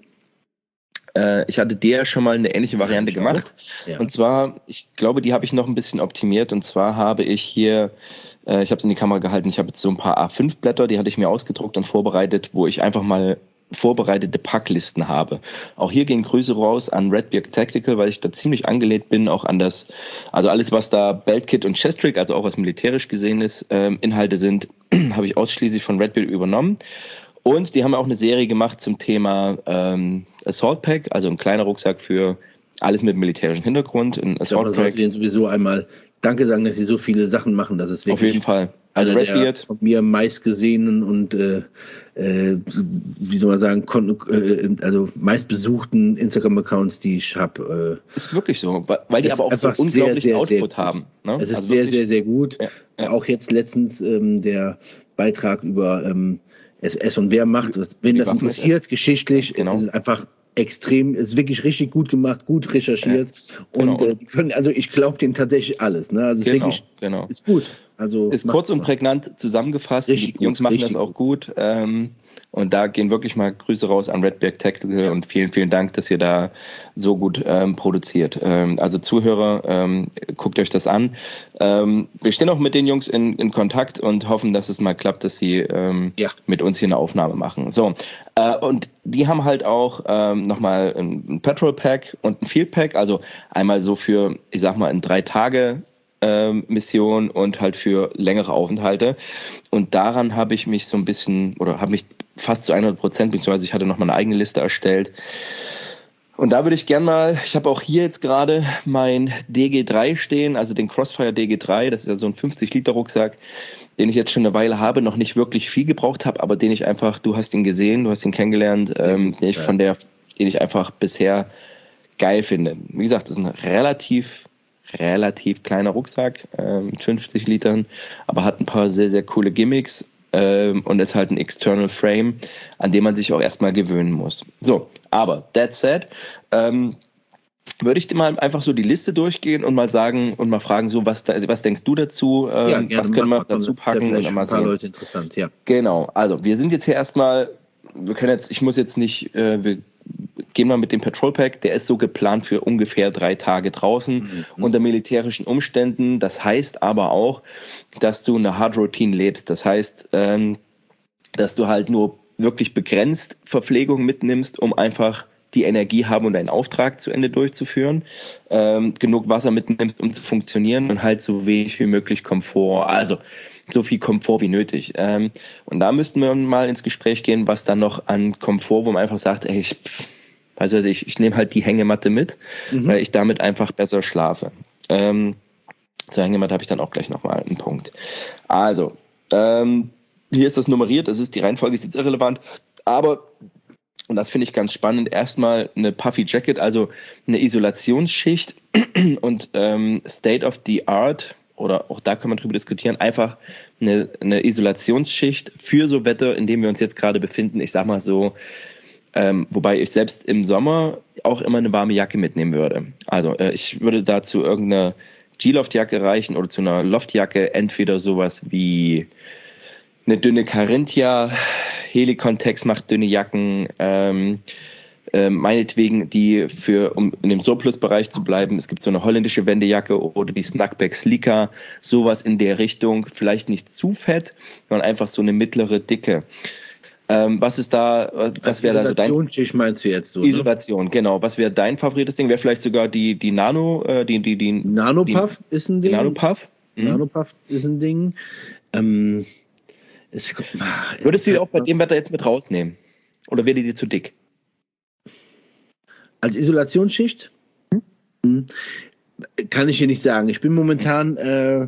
äh, ich hatte dir schon mal eine ähnliche Variante ja, gemacht. Ja. Und zwar, ich glaube, die habe ich noch ein bisschen optimiert. Und zwar habe ich hier, äh, ich habe es in die Kamera gehalten, ich habe jetzt so ein paar A fünf Blätter, die hatte ich mir ausgedruckt und vorbereitet, wo ich einfach mal vorbereitete Packlisten habe. Auch hier gehen Grüße raus an Redbeard Tactical, weil ich da ziemlich angelehnt bin, auch an das, also alles, was da Beltkit und Chestrick, also auch was militärisch gesehen ist, ähm, Inhalte sind, habe ich ausschließlich von Redbeard übernommen. Und die haben auch eine Serie gemacht zum Thema ähm, Assault Pack, also ein kleiner Rucksack für alles mit militärischem Hintergrund. Ein Assault Pack. Man sollte denen sowieso einmal Danke sagen, dass sie so viele Sachen machen, das ist wirklich auf jeden Fall. Also Redbeard von mir meistgesehenen und äh, äh, wie soll man sagen, äh, also meistbesuchten Instagram-Accounts, die ich habe. Äh, ist wirklich so, weil die aber auch so unglaublichen sehr, sehr, Output sehr haben. Ne? Es ist also sehr, sehr, sehr gut. Ja, ja. Auch jetzt letztens ähm, der Beitrag über ähm, S S und Wehrmacht, wen das interessiert, geschichtlich, genau. Ist es einfach extrem, ist wirklich richtig gut gemacht, gut recherchiert ja, genau. und äh, die können, also ich glaube denen tatsächlich alles, ne? Also es genau, ist wirklich, genau. ist gut. Also ist kurz und prägnant zusammengefasst. Richtig die Jungs gut, machen das auch gut. gut. Ähm, und da gehen wirklich mal Grüße raus an Redbeard Tactical ja. und vielen, vielen Dank, dass ihr da so gut ähm, produziert. Ähm, also Zuhörer, ähm, guckt euch das an. Ähm, wir stehen auch mit den Jungs in, in Kontakt und hoffen, dass es mal klappt, dass sie ähm, ja. mit uns hier eine Aufnahme machen. So, äh, und die haben halt auch ähm, nochmal ein Petrol Pack und ein Field Pack, also einmal so für, ich sag mal, in drei Tage ähm, Missionen und halt für längere Aufenthalte. Und daran habe ich mich so ein bisschen, oder habe mich fast zu hundert Prozent, beziehungsweise ich hatte noch mal eine eigene Liste erstellt. Und da würde ich gerne mal, ich habe auch hier jetzt gerade mein D G drei stehen, also den Crossfire D G drei, das ist ja so ein fünfzig Liter Rucksack, den ich jetzt schon eine Weile habe, noch nicht wirklich viel gebraucht habe, aber den ich einfach, du hast ihn gesehen, du hast ihn kennengelernt, ähm, den ich von der, den ich einfach bisher geil finde. Wie gesagt, das ist ein relativ, relativ kleiner Rucksack, äh, mit fünfzig Litern, aber hat ein paar sehr, sehr coole Gimmicks. Ähm, und ist halt ein External Frame, an dem man sich auch erstmal gewöhnen muss. So, aber that said, ähm, würde ich dir mal einfach so die Liste durchgehen und mal sagen und mal fragen, so was, was denkst du dazu? Ähm, ja, gerne, was können wir mal, dazu packen? Ja, und ein mal paar so. Leute interessant, ja. Genau, also wir sind jetzt hier erstmal, wir können jetzt, ich muss jetzt nicht, äh, wir gehen mal mit dem Patrol Pack, der ist so geplant für ungefähr drei Tage draußen mhm. unter militärischen Umständen. Das heißt aber auch, dass du eine Hard Routine lebst. Das heißt, ähm, dass du halt nur wirklich begrenzt Verpflegung mitnimmst, um einfach die Energie haben und deinen Auftrag zu Ende durchzuführen, ähm, genug Wasser mitnimmst, um zu funktionieren und halt so wenig wie möglich Komfort, also so viel Komfort wie nötig. Ähm, und da müssten wir mal ins Gespräch gehen, was dann noch an Komfort, wo man einfach sagt, ey, ich, also ich, ich nehme halt die Hängematte mit, mhm. weil ich damit einfach besser schlafe. Ähm, zur Hängematte habe ich dann auch gleich nochmal einen Punkt. Also, ähm, hier ist das nummeriert, das ist die Reihenfolge, ist jetzt irrelevant, aber, und das finde ich ganz spannend, erstmal eine Puffy Jacket, also eine Isolationsschicht und ähm, State of the Art, oder auch da kann man drüber diskutieren, einfach eine, eine Isolationsschicht für so Wetter, in dem wir uns jetzt gerade befinden, ich sag mal so, ähm, wobei ich selbst im Sommer auch immer eine warme Jacke mitnehmen würde. Also äh, ich würde dazu irgendeine G-Loft-Jacke reichen oder zu einer Loftjacke, entweder sowas wie eine dünne Carinthia, Helikon-Tex macht dünne Jacken, ähm, äh, meinetwegen die für, um in dem Surplus-Bereich zu bleiben, es gibt so eine holländische Wendejacke oder die Snackback Sleeka, sowas in der Richtung, vielleicht nicht zu fett, sondern einfach so eine mittlere Dicke. Ähm, was ist da, was wäre da so dein... Isolationsschicht meinst du jetzt so, Isolation, ne? Genau. Was wäre dein favorites Ding? Wäre vielleicht sogar die, die Nano, äh, die, die, die... Nanopuff die, ist ein Ding. Nanopuff? Mhm. Nanopuff ist ein Ding. Ähm, es, Würdest du die auch bei dem Wetter jetzt mit rausnehmen? Oder wäre die dir zu dick? Als Isolationsschicht? Hm. Kann ich dir nicht sagen. Ich bin momentan äh,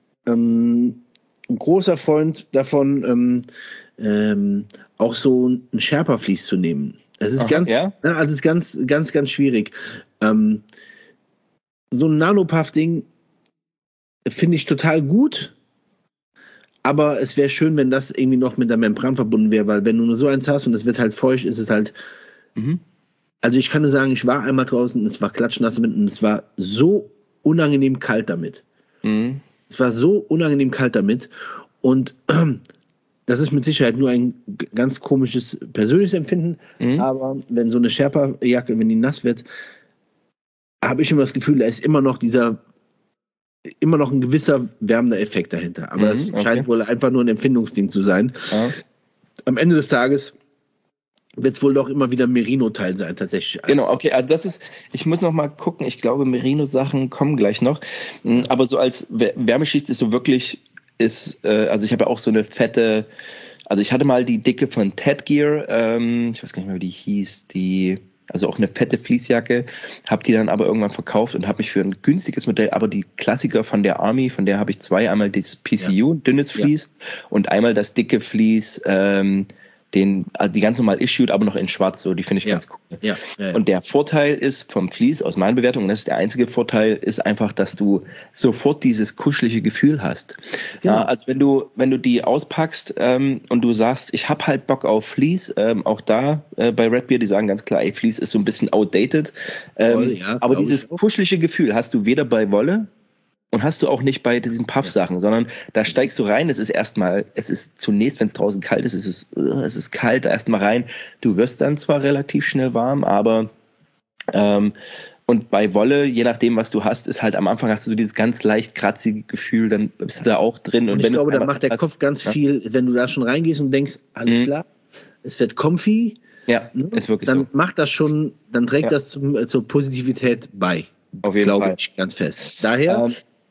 ähm, ein großer Freund davon, ähm, ähm, auch so ein Sherpa-Vlies zu nehmen. Das ist Aha, ganz, ja? also es ist ganz, ganz, ganz schwierig. Ähm, so ein Nanopuff-Ding finde ich total gut, aber es wäre schön, wenn das irgendwie noch mit der Membran verbunden wäre, weil wenn du nur so eins hast und es wird halt feucht, ist es halt. Mhm. Also ich kann nur sagen, ich war einmal draußen und es war klatschnass damit und es war so unangenehm kalt damit. Mhm. Es war so unangenehm kalt damit und äh, das ist mit Sicherheit nur ein ganz komisches persönliches Empfinden, mhm. aber wenn so eine Sherpa-Jacke, wenn die nass wird, habe ich immer das Gefühl, da ist immer noch dieser, immer noch ein gewisser wärmender Effekt dahinter. Aber mhm, das okay. scheint wohl einfach nur ein Empfindungsding zu sein. Ja. Am Ende des Tages wird es wohl doch immer wieder Merino-Teil sein, tatsächlich. Genau, okay, also das ist, ich muss noch mal gucken, ich glaube, Merino-Sachen kommen gleich noch, aber so als Wärmeschicht ist so wirklich, ist, äh, also ich habe ja auch so eine fette, also ich hatte mal die dicke von Ted Gear, ähm, ich weiß gar nicht mehr, wie die hieß, die, also auch eine fette Fließjacke, habe die dann aber irgendwann verkauft und habe mich für ein günstiges Modell, aber die Klassiker von der Army, von der habe ich zwei, einmal das P C U, ja. dünnes Vlies ja. und einmal das dicke Vlies, ähm, den, also die ganz normal issued, aber noch in schwarz, so, die finde ich ja. ganz cool. Ja. Ja, ja. Und der Vorteil ist vom Vlies, aus meiner Bewertung, und das ist der einzige Vorteil, ist einfach, dass du sofort dieses kuschelige Gefühl hast. Genau. Ja, also wenn du, wenn du die auspackst ähm, und du sagst, ich habe halt Bock auf Vlies, ähm, auch da äh, bei Redbeard, die sagen ganz klar, ey, Vlies ist so ein bisschen outdated, ähm, Voll, ja, aber dieses kuschelige Gefühl hast du weder bei Wolle, und hast du auch nicht bei diesen Puff-Sachen, ja. sondern da steigst du rein, es ist erstmal, es ist zunächst, wenn es draußen kalt ist, es ist, es ist kalt, da erstmal rein. Du wirst dann zwar relativ schnell warm, aber ähm, und bei Wolle, je nachdem, was du hast, ist halt am Anfang hast du so dieses ganz leicht kratzige Gefühl, dann bist du da auch drin. Und, und ich wenn glaube, da macht der hast, Kopf ganz ja. viel, wenn du da schon reingehst und denkst, alles mhm. klar, es wird comfy. Ja, ne? Ist wirklich dann so. Dann macht das schon, dann trägt ja. das zum, zur Positivität bei. Auf jeden glaube Fall. Ich ganz fest. Daher... Ähm,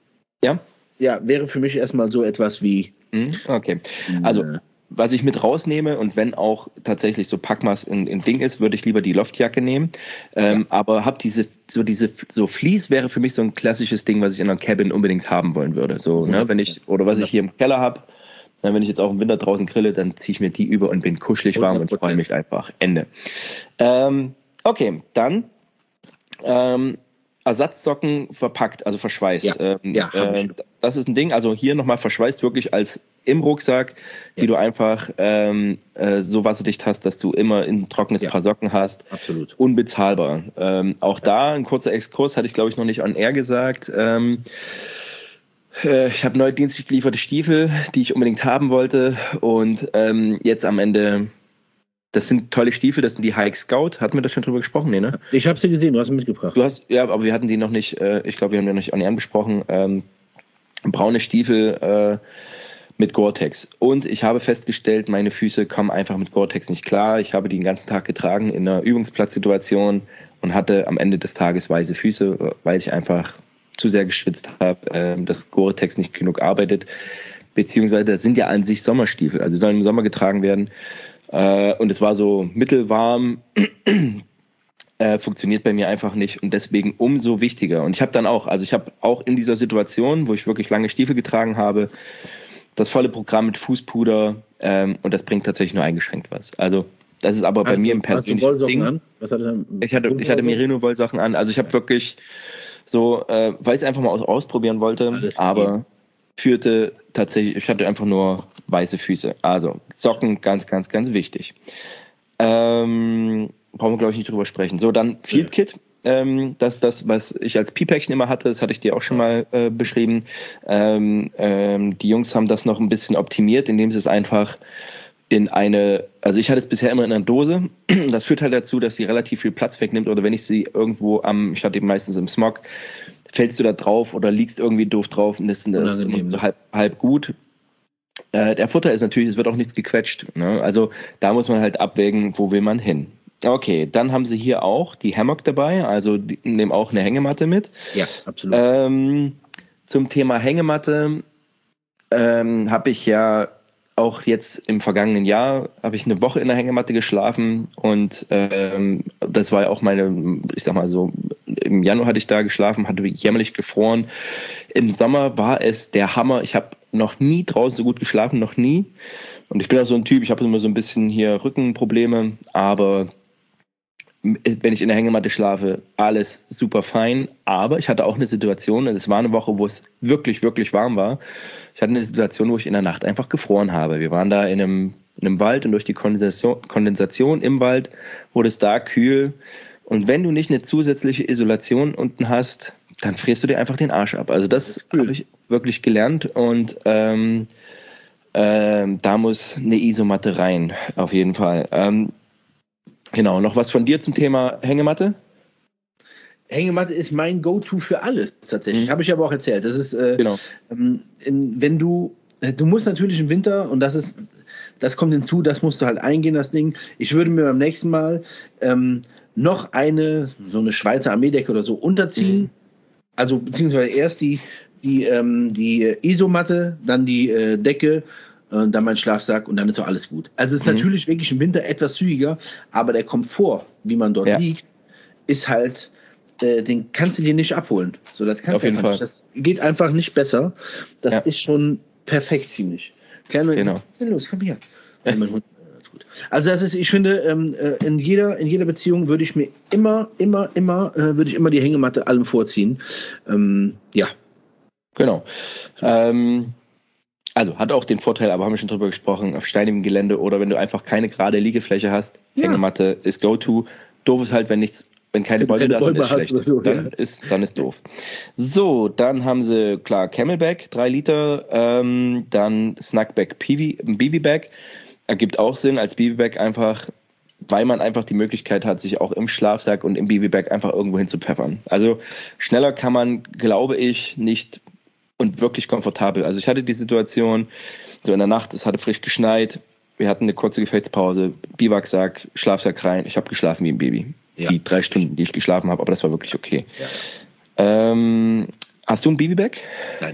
Ja? Ja, wäre für mich erstmal so etwas wie... Okay, also was ich mit rausnehme und wenn auch tatsächlich so Packmas ein, ein Ding ist, würde ich lieber die Loftjacke nehmen. Ähm, ja. Aber hab diese, so diese, so Fleece wäre für mich so ein klassisches Ding, was ich in einer Cabin unbedingt haben wollen würde. So, ne, wenn ich, oder was ich hier im Keller habe, wenn ich jetzt auch im Winter draußen grille, dann ziehe ich mir die über und bin kuschelig warm hundert Prozent. Und freue mich einfach. Ende. Ähm, okay, dann ähm, Ersatzsocken verpackt, also verschweißt. Ja, ähm, ja, äh, das ist ein Ding, also hier nochmal verschweißt wirklich als im Rucksack, die ja. du einfach ähm, äh, so wasserdicht hast, dass du immer ein trockenes ja. Paar Socken hast. Absolut. Unbezahlbar. Ähm, auch ja. da ein kurzer Exkurs, hatte ich glaube ich noch nicht on air gesagt. Ähm, äh, ich habe neu dienstlich gelieferte Stiefel, die ich unbedingt haben wollte und ähm, jetzt am Ende... Das sind tolle Stiefel, das sind die Hike Scout. Hatten wir da schon drüber gesprochen? Nee, ne? Ich habe sie gesehen, du hast sie mitgebracht. Du hast, ja, aber wir hatten die noch nicht, äh, ich glaube, wir haben die noch nicht an Ehren besprochen. Ähm, braune Stiefel äh, mit Gore-Tex. Und ich habe festgestellt, meine Füße kommen einfach mit Gore-Tex nicht klar. Ich habe die den ganzen Tag getragen in einer Übungsplatzsituation und hatte am Ende des Tages weiße Füße, weil ich einfach zu sehr geschwitzt habe, äh, dass Gore-Tex nicht genug arbeitet. Beziehungsweise das sind ja an sich Sommerstiefel, also sie sollen im Sommer getragen werden. Und es war so mittelwarm, äh, funktioniert bei mir einfach nicht und deswegen umso wichtiger. Und ich habe dann auch, also ich habe auch in dieser Situation, wo ich wirklich lange Stiefel getragen habe, das volle Programm mit Fußpuder ähm, und das bringt tatsächlich nur eingeschränkt was. Also das ist aber bei hast mir du, im persönlichen Ding. An? Was hatte dann? Ich hatte, ich hatte Merino-Wollsachen an, also ich habe wirklich so, äh, weil ich es einfach mal aus, ausprobieren wollte, Alles aber gegeben. Führte tatsächlich, ich hatte einfach nur weiße Füße. Also Socken, ganz, ganz, ganz wichtig. Ähm, brauchen wir, glaube ich, nicht drüber sprechen. So, dann Field Kit. Ähm, das ist das, was ich als Pi-Päckchen immer hatte. Das hatte ich dir auch schon mal äh, beschrieben. Ähm, ähm, die Jungs haben das noch ein bisschen optimiert, indem sie es einfach in eine, also ich hatte es bisher immer in einer Dose. Das führt halt dazu, dass sie relativ viel Platz wegnimmt. Oder wenn ich sie irgendwo am, ich hatte eben meistens im Smog, fällst du da drauf oder liegst irgendwie doof drauf und das ist so halb, halb gut. Äh, der Vorteil ist natürlich, es wird auch nichts gequetscht. Ne? Also da muss man halt abwägen, wo will man hin. Okay, dann haben sie hier auch die Hammock dabei, also die nehmen auch eine Hängematte mit. Ja, absolut. Ähm, zum Thema Hängematte ähm, habe ich ja auch jetzt im vergangenen Jahr habe ich eine Woche in der Hängematte geschlafen und ähm, das war ja auch meine, ich sag mal so, im Januar hatte ich da geschlafen, hatte jämmerlich gefroren. Im Sommer war es der Hammer. Ich habe noch nie draußen so gut geschlafen, noch nie. Und ich bin auch so ein Typ, ich habe immer so ein bisschen hier Rückenprobleme, aber wenn ich in der Hängematte schlafe, alles super fein. Aber ich hatte auch eine Situation, und es war eine Woche, wo es wirklich, wirklich warm war. Ich hatte eine Situation, wo ich in der Nacht einfach gefroren habe. Wir waren da in einem, in einem Wald und durch die Kondensation, Kondensation im Wald wurde es da kühl. Und wenn du nicht eine zusätzliche Isolation unten hast, dann frierst du dir einfach den Arsch ab. Also das, das habe ich wirklich gelernt und ähm, ähm, da muss eine Isomatte rein, auf jeden Fall. Ähm, Genau, noch was von dir zum Thema Hängematte? Hängematte ist mein Go-To für alles, tatsächlich. Mhm. Habe ich aber auch erzählt. Das ist, äh, genau. ähm, in, wenn du, du musst natürlich im Winter, und das ist, das kommt hinzu, das musst du halt eingehen, das Ding. Ich würde mir beim nächsten Mal ähm, noch eine, so eine Schweizer Armeedecke oder so unterziehen. Mhm. Also, beziehungsweise erst die, die, ähm, die Isomatte, dann die äh, Decke, dann mein Schlafsack und dann ist auch alles gut. Also es ist mhm. natürlich wirklich im Winter etwas zügiger, aber der Komfort, wie man dort ja. liegt, ist halt, äh, den kannst du dir nicht abholen. So, das kannst Auf jeden Fall. Nicht. Das geht einfach nicht besser. Das ja. ist schon perfekt ziemlich. Kleine, genau. Was ist denn los? Komm her. Ja. Also das ist, ich finde, ähm, in jeder in jeder Beziehung würde ich mir immer, immer, immer, äh, würde ich immer die Hängematte allem vorziehen. Ähm, ja. Genau. Ähm, Also hat auch den Vorteil, aber haben wir schon drüber gesprochen, auf steinigem Gelände oder wenn du einfach keine gerade Liegefläche hast, ja. Hängematte ist Go-To. Doof ist halt, wenn nichts, wenn keine Bäume da sind, ist schlecht. So, dann, ja. ist, dann ist doof. So, dann haben sie, klar, Camelback, drei Liter, ähm, dann Snackback Babyback. Ergibt auch Sinn, als Babyback einfach, weil man einfach die Möglichkeit hat, sich auch im Schlafsack und im Babyback einfach irgendwo hin zu pfeffern. Also schneller kann man, glaube ich, nicht und wirklich komfortabel. Also ich hatte die Situation, so in der Nacht, es hatte frisch geschneit, wir hatten eine kurze Gefechtspause, Biwaksack, Schlafsack rein, ich habe geschlafen wie ein Baby. Ja. Die drei Stunden, die ich geschlafen habe, aber das war wirklich okay. Ja. Ähm, hast du ein Babyback? Nein.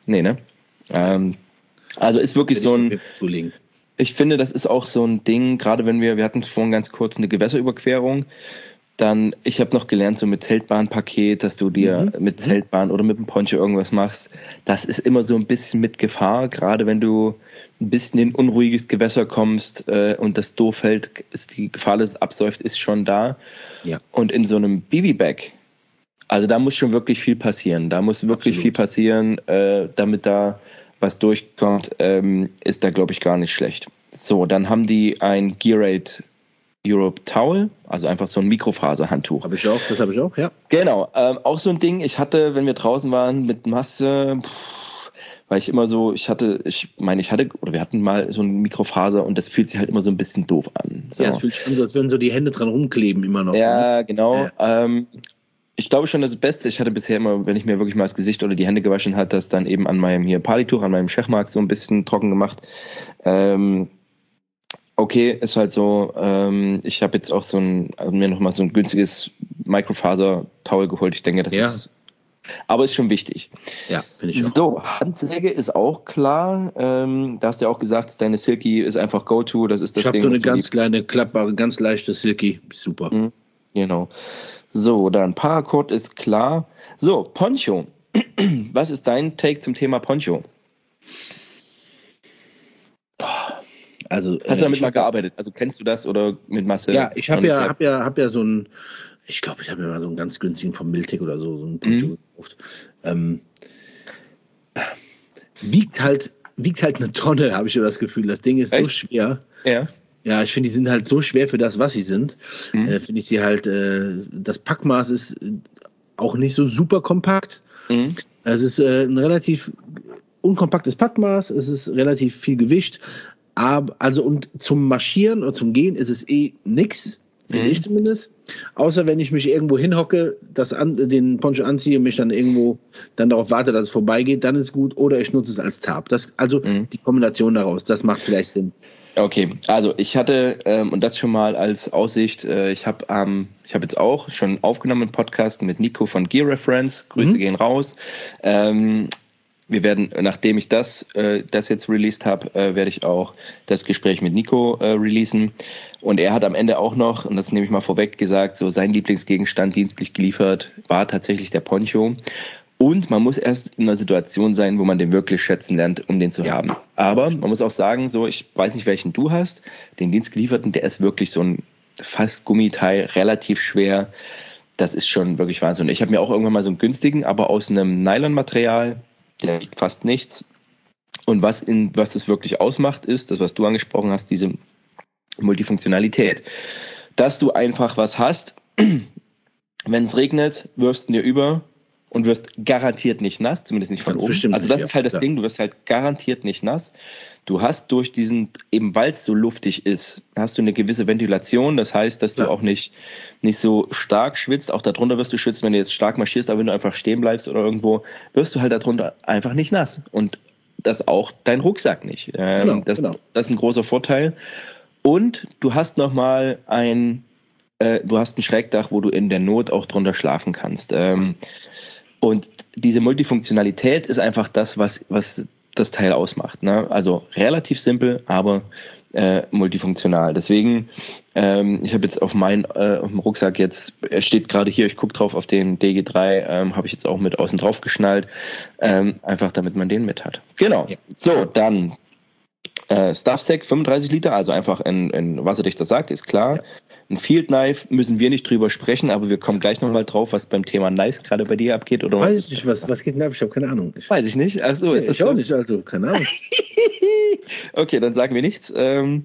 Nee, ne? Ähm, also ist wirklich so ein... Ich finde, das ist auch so ein Ding, gerade wenn wir, wir hatten vorhin ganz kurz eine Gewässerüberquerung, dann, ich habe noch gelernt, so mit Zeltbahnpaket, dass du dir mhm. mit Zeltbahn oder mit dem Poncho irgendwas machst. Das ist immer so ein bisschen mit Gefahr, gerade wenn du ein bisschen in unruhiges Gewässer kommst äh, und das doof fällt, ist die Gefahr, dass es absäuft, ist schon da. Ja. Und in so einem Baby-Bag, also da muss schon wirklich viel passieren. Da muss wirklich Absolut. viel passieren, äh, damit da was durchkommt, ähm, ist da, glaube ich, gar nicht schlecht. So, dann haben die ein Gear8 Europe Towel, also einfach so ein Mikrofaserhandtuch. Habe ich auch, das habe ich auch, ja. Genau, ähm, auch so ein Ding, ich hatte, wenn wir draußen waren mit Masse, pff, weil ich immer so, ich hatte, ich meine, ich hatte, oder wir hatten mal so ein Mikrofaser und das fühlt sich halt immer so ein bisschen doof an. So. Ja, es fühlt sich an, so als würden so die Hände dran rumkleben immer noch. Ja, ne? Genau. Ja. Ähm, ich glaube schon, das Beste, ich hatte bisher immer, wenn ich mir wirklich mal das Gesicht oder die Hände gewaschen hatte, das dann eben an meinem hier Partytuch, an meinem Schechmark so ein bisschen trocken gemacht. Ähm, Okay, ist halt so, ähm, ich habe jetzt auch so ein, also mir nochmal so ein günstiges Microfaser-Towel geholt. Ich denke, das ja. ist, aber ist schon wichtig. Ja, finde ich auch. So, Handsäge ist auch klar. Ähm, da hast du ja auch gesagt, deine Silky ist einfach Go-To, das ist das ich Ding. Ich habe so eine ganz kleine, klappbare, ganz leichte Silky, super. Mhm, genau. So, dann Paracord ist klar. So, Poncho. Was ist dein Take zum Thema Poncho? Also, Hast du damit mal gearbeitet? Also kennst du das oder mit Masse? Ja, ich habe ja, hab ja, hab ja so ein, ich glaube, ich habe mir mal so einen ganz günstigen vom Miltec oder so, so einen Poncho mhm. gekauft. Ähm, wiegt halt, wiegt halt eine Tonne, habe ich so das Gefühl. Das Ding ist Echt? so schwer. Ja. Ja, ich finde, die sind halt so schwer für das, was sie sind. Mhm. Äh, finde ich sie halt, äh, das Packmaß ist auch nicht so super kompakt. Mhm. Es ist äh, ein relativ unkompaktes Packmaß, es ist relativ viel Gewicht. Aber, also und zum Marschieren oder zum Gehen ist es eh nix, finde mhm. ich zumindest. Außer wenn ich mich irgendwo hinhocke, das an, den Poncho anziehe, mich dann irgendwo dann darauf warte, dass es vorbeigeht, dann ist gut. Oder ich nutze es als Tarp. Das, also mhm. die Kombination daraus, das macht vielleicht Sinn. Okay, also ich hatte, ähm, und das schon mal als Aussicht, äh, ich habe ähm, ich habe jetzt auch schon aufgenommen einen Podcast mit Nico von Gear Reference. Grüße mhm. gehen raus. Ähm, Wir werden, nachdem ich das, äh, das jetzt released habe, äh, werde ich auch das Gespräch mit Nico äh, releasen. Und er hat am Ende auch noch, und das nehme ich mal vorweg, gesagt, so sein Lieblingsgegenstand dienstlich geliefert war tatsächlich der Poncho. Und man muss erst in einer Situation sein, wo man den wirklich schätzen lernt, um den zu ja. haben. Aber man muss auch sagen, so, ich weiß nicht, welchen du hast, den dienstgelieferten, der ist wirklich so ein fast Gummiteil, relativ schwer. Das ist schon wirklich Wahnsinn. Ich habe mir auch irgendwann mal so einen günstigen, aber aus einem Nylonmaterial, der wiegt fast nichts. Und was, in, was das wirklich ausmacht, ist, das, was du angesprochen hast, diese Multifunktionalität. Dass du einfach was hast, wenn es regnet, wirfst du dir über und wirst garantiert nicht nass, zumindest nicht von oben. Also das ist halt das Ding, du wirst halt garantiert nicht nass. Du hast durch diesen, eben weil es so luftig ist, hast du eine gewisse Ventilation. Das heißt, dass du ja. auch nicht, nicht so stark schwitzt. Auch darunter wirst du schwitzen, wenn du jetzt stark marschierst, aber wenn du einfach stehen bleibst oder irgendwo, wirst du halt darunter einfach nicht nass. Und das auch dein Rucksack nicht. Ähm, genau, das, genau. das ist ein großer Vorteil. Und du hast nochmal ein, äh, du hast ein Schrägdach, wo du in der Not auch drunter schlafen kannst. Ähm, und diese Multifunktionalität ist einfach das, was, was das Teil ausmacht. Ne? Also relativ simpel, aber äh, multifunktional. Deswegen, ähm, ich habe jetzt auf meinen äh, auf dem Rucksack jetzt, er steht gerade hier, ich gucke drauf auf den D G drei, ähm, habe ich jetzt auch mit außen drauf geschnallt, ähm, einfach damit man den mit hat. Genau. Ja. So, dann äh, Stuffsack fünfunddreißig Liter, also einfach ein, ein wasserdichter Sack, ist klar. Ja. Ein Field Knife müssen wir nicht drüber sprechen, aber wir kommen gleich nochmal drauf, was beim Thema Knives gerade bei dir abgeht. Oder weiß ich nicht, was, was geht denn ab? Ich habe keine Ahnung. Weiß ich nicht. Ach so, ist nee, das ich so? auch nicht, also keine Ahnung. Okay, dann sagen wir nichts. Ähm,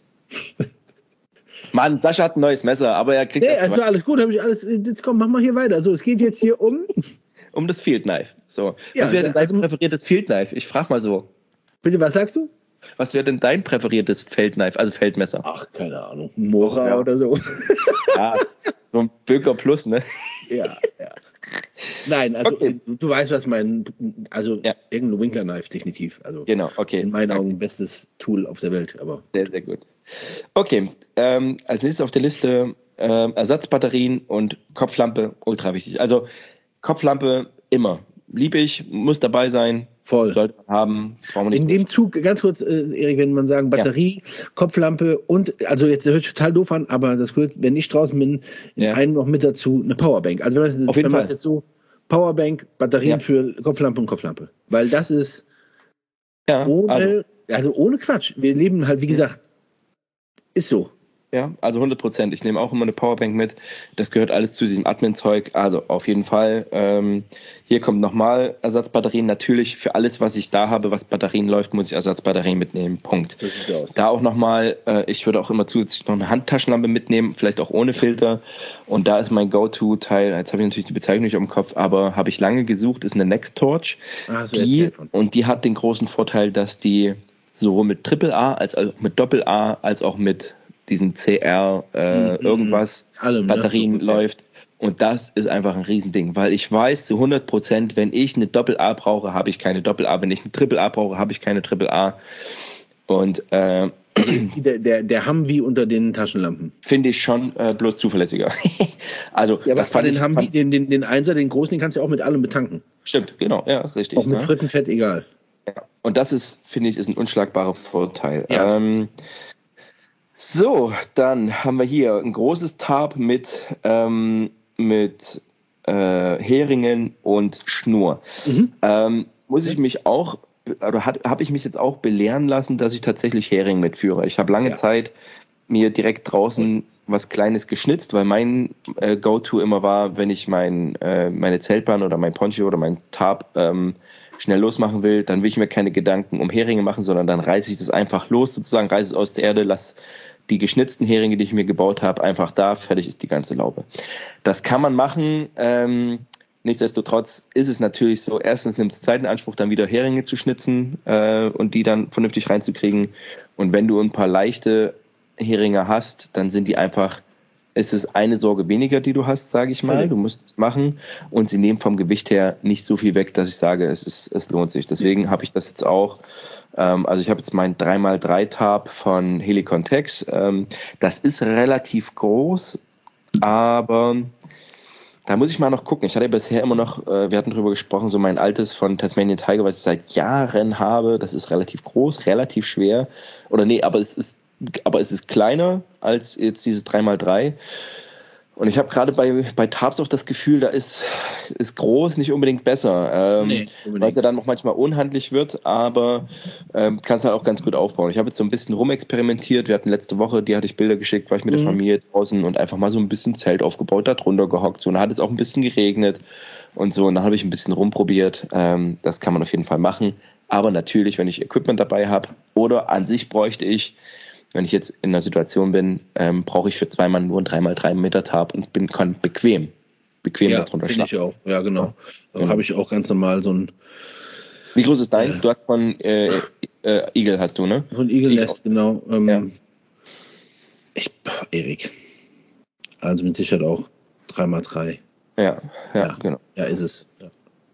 Mann, Sascha hat ein neues Messer, aber er kriegt nee, das. Also alles gut, habe ich alles. Jetzt komm, mach mal hier weiter. So, es geht jetzt hier um. Um das Field Knife. So. Ja, was wäre denn dein also, präferiertes Field Knife? Ich frage mal so. Bitte, was sagst du? Was wäre denn dein präferiertes Feldknife, also Feldmesser? Ach, keine Ahnung. Mora ja. oder so. Ja, so ein Böker Plus, ne? Ja, ja. Nein, also okay. du, du weißt, was mein, also ja. irgendein Winkler Knife, definitiv. Also genau, okay. In meinen Augen bestes Tool auf der Welt, aber. Sehr, sehr gut. Okay, ähm, als nächstes auf der Liste äh, Ersatzbatterien und Kopflampe, ultra wichtig. Also Kopflampe immer. lieb ich, muss dabei sein. Voll. Sollte man haben. Man nicht in dem Zug, ganz kurz, äh, Erik, wenn man sagen, Batterie, ja. Kopflampe und, also jetzt hört sich total doof an, aber das gehört, wenn ich draußen bin, in ja. einen noch mit dazu, eine Powerbank. Also wenn, das, Auf jeden wenn man Fall. das jetzt so, Powerbank, Batterien ja. für Kopflampe und Kopflampe. Weil das ist ja, ohne, also. also ohne Quatsch. Wir leben halt, wie gesagt, ist so. Ja, also hundert Prozent. Ich nehme auch immer eine Powerbank mit. Das gehört alles zu diesem Admin-Zeug. Also auf jeden Fall. Ähm, hier kommt nochmal Ersatzbatterien. Natürlich für alles, was ich da habe, was Batterien läuft, muss ich Ersatzbatterien mitnehmen. Punkt. So sieht's aus. Da auch nochmal, äh, ich würde auch immer zusätzlich noch eine Handtaschenlampe mitnehmen, vielleicht auch ohne Filter. Und da ist mein Go-To-Teil, jetzt habe ich natürlich die Bezeichnung nicht im Kopf, aber habe ich lange gesucht, ist eine Nextorch. Ah, so die, und die hat den großen Vorteil, dass die sowohl mit Triple A als auch mit Doppel A als auch mit diesen C R äh, mhm. irgendwas Allem, Batterien ja, läuft. Und das ist einfach ein Riesending, weil ich weiß zu hundert Prozent, wenn ich eine Doppel A brauche, habe ich keine Doppel A. Wenn ich eine Triple A brauche, habe ich keine Triple A. Und äh, also ist die der, der, der Humvee unter den Taschenlampen? Finde ich schon äh, bloß zuverlässiger. also, ja, das fand fand den ich, Humvee, fand, den, den, den Einser, den großen, den kannst du auch mit allem betanken. Stimmt, genau, ja, richtig. Auch mit ne? Frittenfett, egal. Ja. Und das ist, finde ich, ist ein unschlagbarer Vorteil. Ja. Ähm, So, dann haben wir hier ein großes Tarp mit, ähm, mit äh, Heringen und Schnur. Mhm. Ähm, muss ich mich auch, oder habe ich mich jetzt auch belehren lassen, dass ich tatsächlich Hering mitführe. Ich habe lange ja. Zeit mir direkt draußen was Kleines geschnitzt, weil mein äh, Go-To immer war, wenn ich mein, äh, meine Zeltbahn oder mein Poncho oder mein Tarp ähm, schnell losmachen will, dann will ich mir keine Gedanken um Heringe machen, sondern dann reiße ich das einfach los, sozusagen reiße es aus der Erde, lass die geschnitzten Heringe, die ich mir gebaut habe, einfach da, fertig ist die ganze Laube. Das kann man machen, ähm, nichtsdestotrotz ist es natürlich so, erstens nimmt es Zeit in Anspruch, dann wieder Heringe zu schnitzen äh, und die dann vernünftig reinzukriegen. Und wenn du ein paar leichte Heringe hast, dann sind die einfach, es ist eine Sorge weniger, die du hast, sage ich mal. Du musst es machen und sie nehmen vom Gewicht her nicht so viel weg, dass ich sage, es, ist, es lohnt sich. Deswegen habe ich das jetzt auch. Ähm, also ich habe jetzt mein drei mal drei Tarp von Helicon Tex. Ähm, das ist relativ groß, aber da muss ich mal noch gucken. Ich hatte bisher immer noch, äh, wir hatten drüber gesprochen, so mein altes von Tasmanian Tiger, was ich seit Jahren habe. Das ist relativ groß, relativ schwer. Oder nee, aber es ist aber es ist kleiner als jetzt dieses drei mal drei. Und ich habe gerade bei, bei Tarps auch das Gefühl, da ist, ist groß nicht unbedingt besser. Ähm, nee, unbedingt. Weil es ja dann auch manchmal unhandlich wird, aber ähm, kannst halt auch ganz gut aufbauen. Ich habe jetzt so ein bisschen rumexperimentiert. Wir hatten letzte Woche, die hatte ich Bilder geschickt, war ich mit mhm. der Familie draußen und einfach mal so ein bisschen Zelt aufgebaut, da drunter gehockt. So, und dann hat es auch ein bisschen geregnet und so. Und dann habe ich ein bisschen rumprobiert. Ähm, das kann man auf jeden Fall machen. Aber natürlich, wenn ich Equipment dabei habe oder an sich bräuchte ich, wenn ich jetzt in einer Situation bin, ähm, brauche ich für zwei Mann nur ein drei mal drei Meter Tarp und bin kann bequem, bequem ja, darunter schlafen. Ich auch, ja genau. Da genau. habe ich auch ganz normal so ein... Wie groß ist deins? Äh, du hast von äh, äh, Eagle hast du, ne? Von Eagle Nest, genau. Ähm, ja. Ich, boah, Erik. Also mit Sicherheit auch drei mal drei. Ja, ja, ja, genau. Ja, ist es. Ja.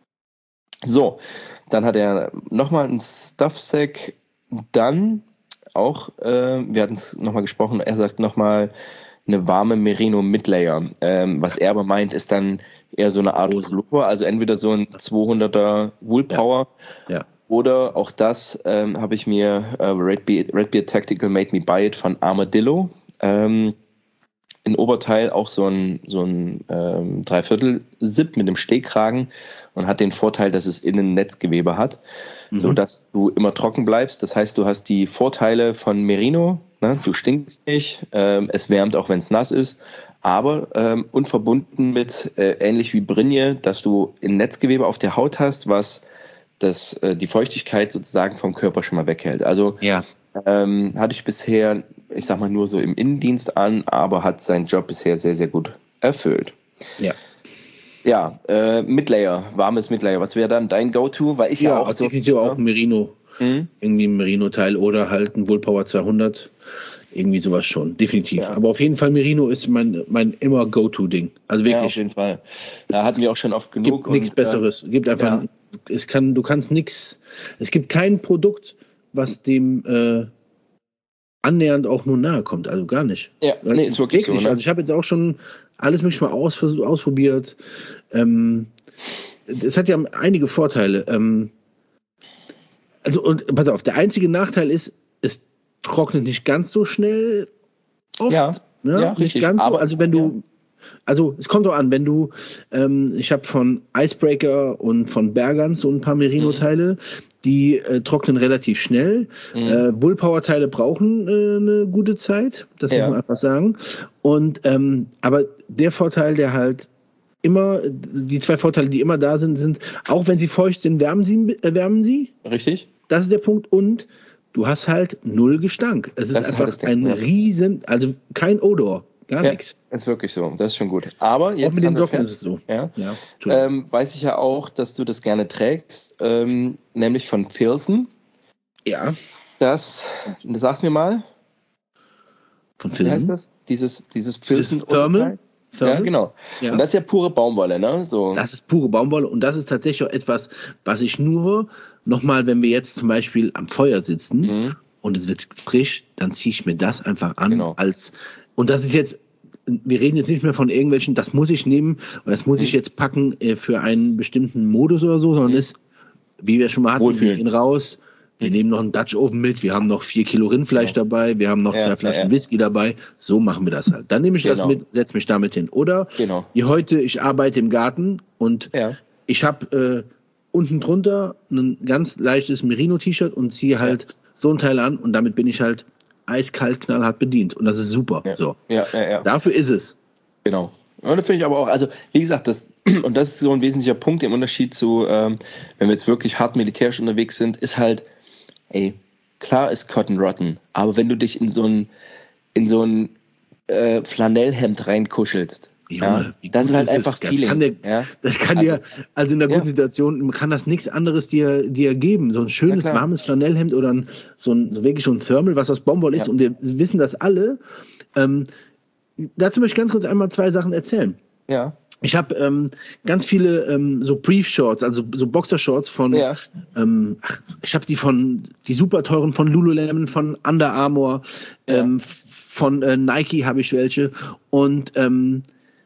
So, dann hat er nochmal ein Stuffsack, dann auch, äh, wir hatten es nochmal gesprochen, er sagt nochmal eine warme Merino Midlayer. Ähm, was er aber meint, ist dann eher so eine Art Pullover, also entweder so ein zweihunderter Woolpower ja. Ja. oder auch das ähm, habe ich mir äh, Redbeard, Redbeard Tactical Made Me Buy It von Armadillo. Ähm, in Oberteil auch so ein, so ein ähm, Dreiviertel-Zip mit einem Stehkragen und hat den Vorteil, dass es innen Netzgewebe hat, mhm. sodass du immer trocken bleibst. Das heißt, du hast die Vorteile von Merino, ne? Du stinkst nicht, ähm, es wärmt auch, wenn es nass ist, aber ähm, und verbunden mit, äh, ähnlich wie Brinje, dass du ein Netzgewebe auf der Haut hast, was das, äh, die Feuchtigkeit sozusagen vom Körper schon mal weghält. Also ja. ähm, hatte ich bisher, ich sag mal, nur so im Innendienst an, aber hat seinen Job bisher sehr, sehr gut erfüllt. Ja. Ja, äh, Midlayer, warmes Midlayer. Was wäre dann dein Go-To? Weil ich ja, ja auch so, definitiv auch Merino. Mhm. Irgendwie ein Merino-Teil oder halt ein Woolpower zweihundert. Irgendwie sowas schon, definitiv. Ja. Aber auf jeden Fall Merino ist mein, mein immer Go-To-Ding. Also wirklich. Ja, auf jeden Fall. Da hatten wir auch schon oft genug. Gibt nichts Besseres. Äh, gibt einfach, ja. es kann, du kannst nichts, es gibt kein Produkt, was dem äh, annähernd auch nur nahe kommt. Also gar nicht. Ja, nee, ist wirklich, wirklich so. Ne? Also ich habe jetzt auch schon alles mögliche mal aus, ausprobiert. Ähm, das hat ja einige Vorteile. Ähm, also, und pass auf, der einzige Nachteil ist, es trocknet nicht ganz so schnell oft. Ja, ne? ja Nicht richtig. ganz so. Aber, Also, wenn du. Ja. Also es kommt auch an, wenn du, ähm, ich habe von Icebreaker und von Bergans so ein paar Merino-Teile, mhm. die äh, trocknen relativ schnell. Mhm. Äh, Bullpower-Teile brauchen äh, eine gute Zeit, das ja. muss man einfach sagen. Und ähm, aber der Vorteil, der halt immer, die zwei Vorteile, die immer da sind, sind, auch wenn sie feucht sind, wärmen sie, äh, wärmen sie. Richtig. Das ist der Punkt. Und du hast halt null Gestank. Es ist das einfach ist halt ein Ding, riesen, also kein Odor. Gar ja, nichts. Ist wirklich so. Das ist schon gut. Aber jetzt auch mit den Socken ist es so. Ja, ja, ähm, weiß ich ja auch, dass du das gerne trägst, ähm, nämlich von Filson. Ja. Das, das sag's mir mal. Von Filson? Wie heißt das? Dieses, dieses Filson Thermal? Ja, genau. Ja. Und das ist ja pure Baumwolle, ne? So. Das ist pure Baumwolle und das ist tatsächlich auch etwas, was ich nur nochmal, wenn wir jetzt zum Beispiel am Feuer sitzen mhm. und es wird frisch, dann ziehe ich mir das einfach an genau. als und das ist jetzt, wir reden jetzt nicht mehr von irgendwelchen, das muss ich nehmen und das muss mhm. ich jetzt packen äh, für einen bestimmten Modus oder so, sondern mhm. ist, wie wir schon mal hatten, Wohlfühlen. wir gehen raus, wir mhm. nehmen noch einen Dutch Oven mit, wir haben noch vier Kilo Rindfleisch ja. dabei, wir haben noch ja, zwei Flaschen ja, ja. Whisky dabei, so machen wir das halt. Dann nehme ich genau. das mit, setze mich damit hin. Oder genau. wie heute, ich arbeite im Garten und ja. ich habe äh, unten drunter ein ganz leichtes Merino-T-Shirt und ziehe halt ja. so ein Teil an und damit bin ich halt eiskalt, knallhart bedient. Und das ist super. Ja. So. Ja, ja, ja. Dafür ist es. Genau. Und das finde ich aber auch, also wie gesagt, das, und das ist so ein wesentlicher Punkt im Unterschied zu, ähm, wenn wir jetzt wirklich hart militärisch unterwegs sind, ist halt, ey, klar ist Cotton Rotten, aber wenn du dich in so ein, in so ein äh, Flanellhemd reinkuschelst, ja, ja, das ist halt ist einfach Feeling. Kann der, ja? Das kann also, dir, also in einer guten ja. Situation, kann das nichts anderes dir, dir geben. So ein schönes, warmes Flanellhemd oder ein, so, ein, so wirklich so ein Thermal, was aus Baumwolle ist. Ja. Und wir wissen das alle. Ähm, dazu möchte ich ganz kurz einmal zwei Sachen erzählen. Ja. Ich habe ähm, ganz viele ähm, so Brief-Shorts, also so Boxershorts von, ja. ähm, ich habe die von, die super teuren von Lululemon, von Under Armour, ja. ähm, von äh, Nike habe ich welche. Und ähm,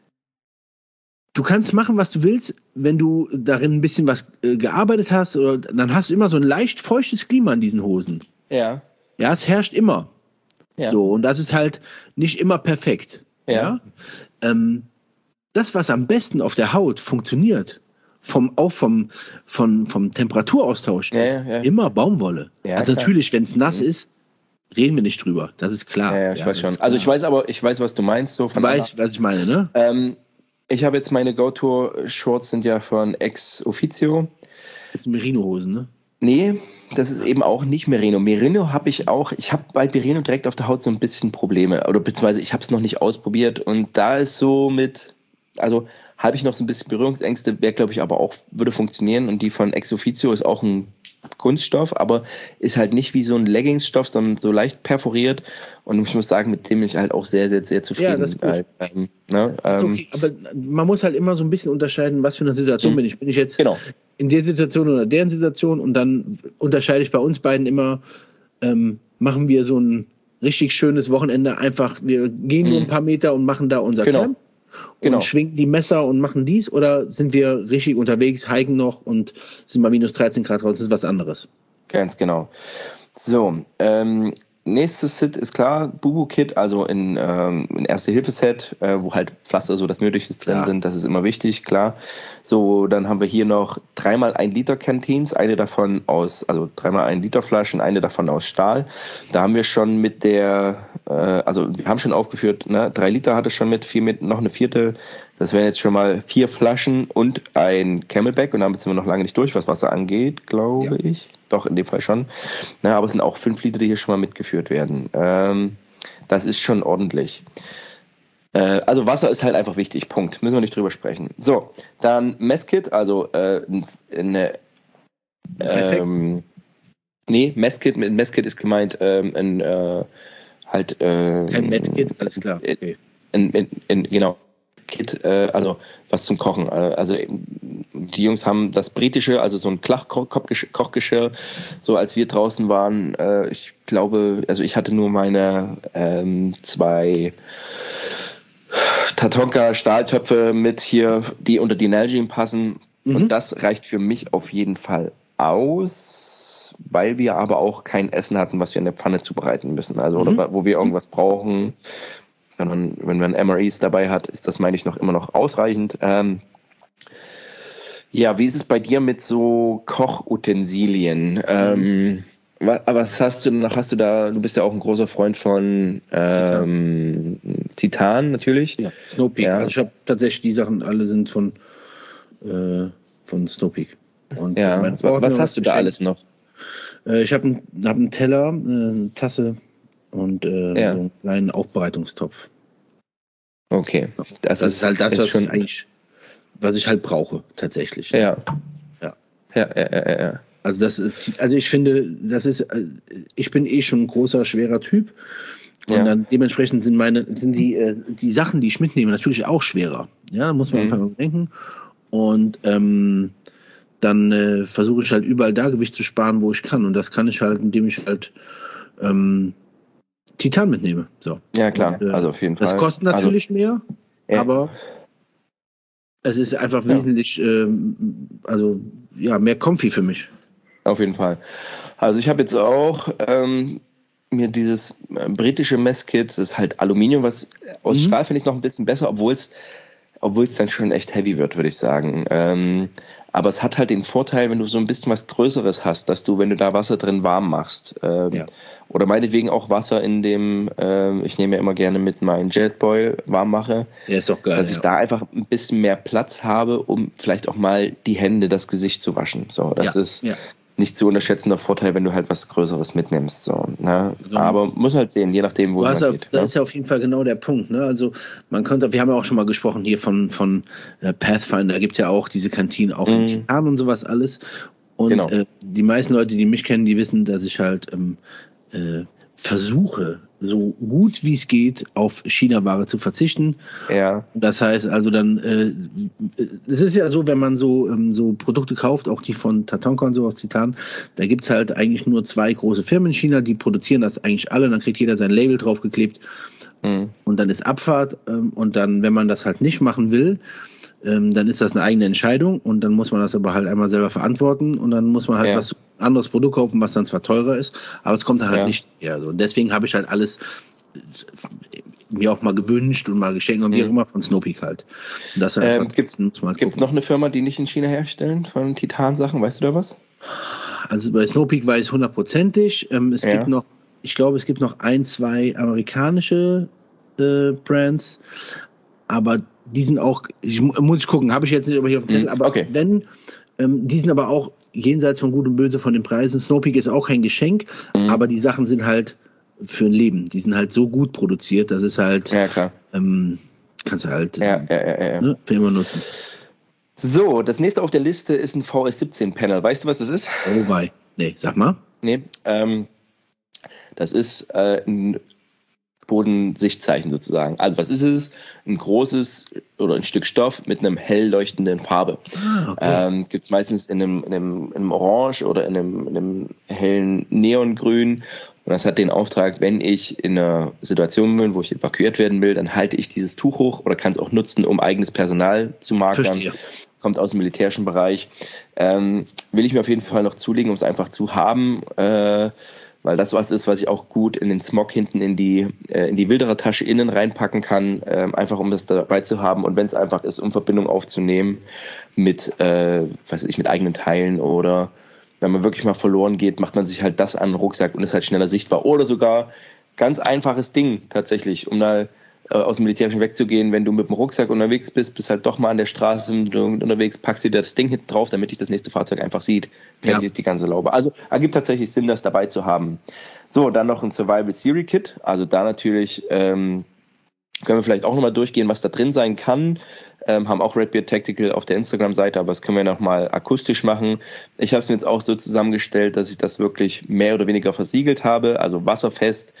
du kannst machen, was du willst, wenn du darin ein bisschen was äh, gearbeitet hast, oder dann hast du immer so ein leicht feuchtes Klima an diesen Hosen. Ja. Ja, es herrscht immer. Ja. So, und das ist halt nicht immer perfekt. Ja. ja? Ähm, das, was am besten auf der Haut funktioniert, vom, auch vom, vom, vom Temperaturaustausch, ja, ist ja, ja. immer Baumwolle. Ja, also klar. natürlich, wenn es nass mhm. ist, reden wir nicht drüber. Das ist klar. Ja, ja ich ja, weiß schon. Also ich weiß aber, ich weiß, was du meinst. So von du weißt, was ich meine, ne? Ähm, ich habe jetzt meine Go-To-Shorts sind ja von Ex Officio. Das sind Merino-Hosen, ne? Nee, das ist eben auch nicht Merino. Merino habe ich auch, ich habe bei Merino direkt auf der Haut so ein bisschen Probleme. Oder beziehungsweise ich habe es noch nicht ausprobiert. Und da ist so mit, also habe ich noch so ein bisschen Berührungsängste, wäre glaube ich aber auch, würde funktionieren. Und die von Ex Officio ist auch ein Kunststoff, aber ist halt nicht wie so ein Leggingsstoff, sondern so leicht perforiert. Und ich muss sagen, mit dem bin ich halt auch sehr, sehr, sehr zufrieden. Ja, das ist gut. Ähm, ne? Das ist okay. Aber man muss halt immer so ein bisschen unterscheiden, was für eine Situation mhm. bin ich. Bin ich jetzt genau. in der Situation oder deren Situation? Und dann unterscheide ich bei uns beiden immer, ähm, machen wir so ein richtig schönes Wochenende einfach, wir gehen mhm. nur ein paar Meter und machen da unser genau. Camp. Und genau. schwingen die Messer und machen dies, oder sind wir richtig unterwegs, hiken noch und sind bei minus dreizehn Grad raus? Das ist was anderes. Ganz genau. So, ähm, nächstes Set ist klar, Bubu-Kit, also in, ähm, ein Erste-Hilfe-Set, äh, wo halt Pflaster, so das Nötigste drin ja. sind, das ist immer wichtig, klar. So, dann haben wir hier noch dreimal ein Liter Canteens, eine davon aus, also dreimal ein Liter Flaschen, eine davon aus Stahl. Da haben wir schon mit der, äh, also wir haben schon aufgeführt, ne, drei Liter hatte schon mit, vier mit, noch eine vierte. Das wären jetzt schon mal vier Flaschen und ein Camelback und damit sind wir noch lange nicht durch, was Wasser angeht, glaube ja. ich. Doch, in dem Fall schon. Na, aber es sind auch fünf Liter, die hier schon mal mitgeführt werden. Ähm, das ist schon ordentlich. Äh, also Wasser ist halt einfach wichtig, Punkt. Müssen wir nicht drüber sprechen. So, dann Messkit, also äh, eine ähm, nee, Messkit, mit Messkit ist gemeint ähm, ein äh, halt äh, Kein Messkit, alles klar. Okay. In, in, in, genau. Kit, äh, also was zum Kochen. Äh, also die Jungs haben das britische, also so ein Kochgeschirr, so als wir draußen waren. Äh, ich glaube, also ich hatte nur meine ähm, zwei Tatonka Stahltöpfe mit hier, die unter die Nalgene passen. Mhm. Und das reicht für mich auf jeden Fall aus, weil wir aber auch kein Essen hatten, was wir in der Pfanne zubereiten müssen. Also, Mhm. oder wo wir irgendwas brauchen. Wenn man, wenn man M R Es dabei hat, ist das, meine ich, noch immer noch ausreichend. Ähm, ja, wie ist es bei dir mit so Kochutensilien? Ähm, was, was hast du noch? Hast du da, du bist ja auch ein großer Freund von ähm, Titan. Titan natürlich. Ja, Snowpeak. Ja. Also ich habe tatsächlich die Sachen, alle sind von, äh, von Snowpeak. Und äh, Ja, meine Frau hat was mir hast du da geschenkt. alles noch? Äh, ich habe einen hab einen Teller, äh, eine Tasse und äh, Ja. so einen kleinen Aufbereitungstopf. Okay, das, Das ist ist, halt das, ist was schon. ich eigentlich, was ich halt brauche, tatsächlich. Ja. Ja. Ja, ja, ja, ja. Also das, also ich finde, das ist, ich bin eh schon ein großer, schwerer Typ. Und Ja. dann dementsprechend sind meine, sind die, äh, die Sachen, die ich mitnehme, natürlich auch schwerer. Ja, da muss man Mhm. einfach mal denken. Und ähm, dann äh, versuche ich halt überall da Gewicht zu sparen, wo ich kann. Und das kann ich halt, indem ich halt ähm, Titan mitnehme. So. Ja, klar, Und, äh, also auf jeden das Fall. kostet natürlich also, mehr, ja. aber es ist einfach Ja. wesentlich, ähm, also ja, mehr comfy für mich. Auf jeden Fall. Also ich habe jetzt auch ähm, mir dieses äh, britische Messkit, das ist halt Aluminium, was aus Mhm. Stahl finde ich noch ein bisschen besser, obwohl es obwohl es dann schon echt heavy wird, würde ich sagen. Ähm, aber es hat halt den Vorteil, wenn du so ein bisschen was Größeres hast, dass du, wenn du da Wasser drin warm machst, ähm, Ja. oder meinetwegen auch Wasser in dem, ähm, ich nehme ja immer gerne mit meinen Jetboil warm mache, Ja, ist doch geil. dass ich ja. da einfach ein bisschen mehr Platz habe, um vielleicht auch mal die Hände, das Gesicht zu waschen. So, das Ja, ist ja. nicht zu unterschätzender Vorteil, wenn du halt was Größeres mitnimmst. So, ne? So. Aber muss halt sehen, je nachdem, wo Du man hast ja, geht. das Ne? ist ja auf jeden Fall genau der Punkt. Ne? Also man könnte, wir haben ja auch schon mal gesprochen hier von, von äh, Pathfinder, da gibt es ja auch diese Kantinen auch in Mhm. Titan und sowas alles. Und Genau. äh, die meisten Leute, die mich kennen, die wissen, dass ich halt ähm, äh, versuche, so gut wie es geht, auf China-Ware zu verzichten. Ja. Das heißt also dann, äh, es ist ja so, wenn man so, ähm, so Produkte kauft, auch die von Tatonka und so aus Titan, da gibt es halt eigentlich nur zwei große Firmen in China, die produzieren das eigentlich alle, dann kriegt jeder sein Label draufgeklebt Mhm. und dann ist Abfahrt ähm, und dann, wenn man das halt nicht machen will, ähm, dann ist das eine eigene Entscheidung und dann muss man das aber halt einmal selber verantworten und dann muss man halt Ja. was anderes Produkt kaufen, was dann zwar teurer ist, aber es kommt dann halt Ja. nicht her. So. Und deswegen habe ich halt alles mir auch mal gewünscht und mal geschenkt und wie auch Mhm. immer von Snowpeak halt. Und das halt Ähm, einfach, gibt's muss man halt gibt's gucken. noch eine Firma, die nicht in China herstellen von Titan-Sachen? Weißt du da was? Also bei Snowpeak weiß ich hundertprozentig. Ähm, es Ja. gibt noch, ich glaube, es gibt noch ein, zwei amerikanische äh, Brands, aber die sind auch, ich, muss ich gucken, habe ich jetzt nicht über hier auf dem Zettel, Mhm. aber Okay. wenn, ähm, die sind aber auch jenseits von Gut und Böse von den Preisen. Snowpeak ist auch kein Geschenk, Mhm. aber die Sachen sind halt für ein Leben. Die sind halt so gut produziert, das ist halt, Ja, klar. ähm, kannst du halt Ja, ja, ja, ja. ne, für immer nutzen. So, das nächste auf der Liste ist ein V S siebzehn Panel. Weißt du, was das ist? Oh wei. Nee, sag mal. Nee. Ähm, das ist äh, ein Bodensichtzeichen sozusagen. Also was ist es? Ein großes oder ein Stück Stoff mit einem hell leuchtenden Farbe. Ah, okay. Ähm, Gibt es meistens in einem, in, einem, in einem Orange oder in einem, in einem hellen Neongrün. Und das hat den Auftrag, wenn ich in einer Situation bin, wo ich evakuiert werden will, dann halte ich dieses Tuch hoch oder kann es auch nutzen, um eigenes Personal zu markern. Verstehe. Kommt aus dem militärischen Bereich. Ähm, will ich mir auf jeden Fall noch zulegen, um es einfach zu haben. Äh, weil das was ist, was ich auch gut in den Smog hinten in die, äh, in die Wilderertasche innen reinpacken kann, äh, einfach um das dabei zu haben und wenn es einfach ist, um Verbindung aufzunehmen mit, äh, was weiß ich, mit eigenen Teilen oder wenn man wirklich mal verloren geht, macht man sich halt das an den Rucksack und ist halt schneller sichtbar oder sogar ganz einfaches Ding tatsächlich, um da äh, aus dem Militärischen wegzugehen, wenn du mit dem Rucksack unterwegs bist, bist halt doch mal an der Straße unterwegs, packst dir das Ding hinten drauf, damit dich das nächste Fahrzeug einfach sieht. Fertig Ja. ist die ganze Laube. Also ergibt tatsächlich Sinn, das dabei zu haben. So, dann noch ein Survival Theory Kit. Also da natürlich ähm, können wir vielleicht auch nochmal durchgehen, was da drin sein kann. Ähm, haben auch Redbeard Tactical auf der Instagram-Seite, aber das können wir nochmal akustisch machen. Ich habe es mir jetzt auch so zusammengestellt, dass ich das wirklich mehr oder weniger versiegelt habe, also wasserfest.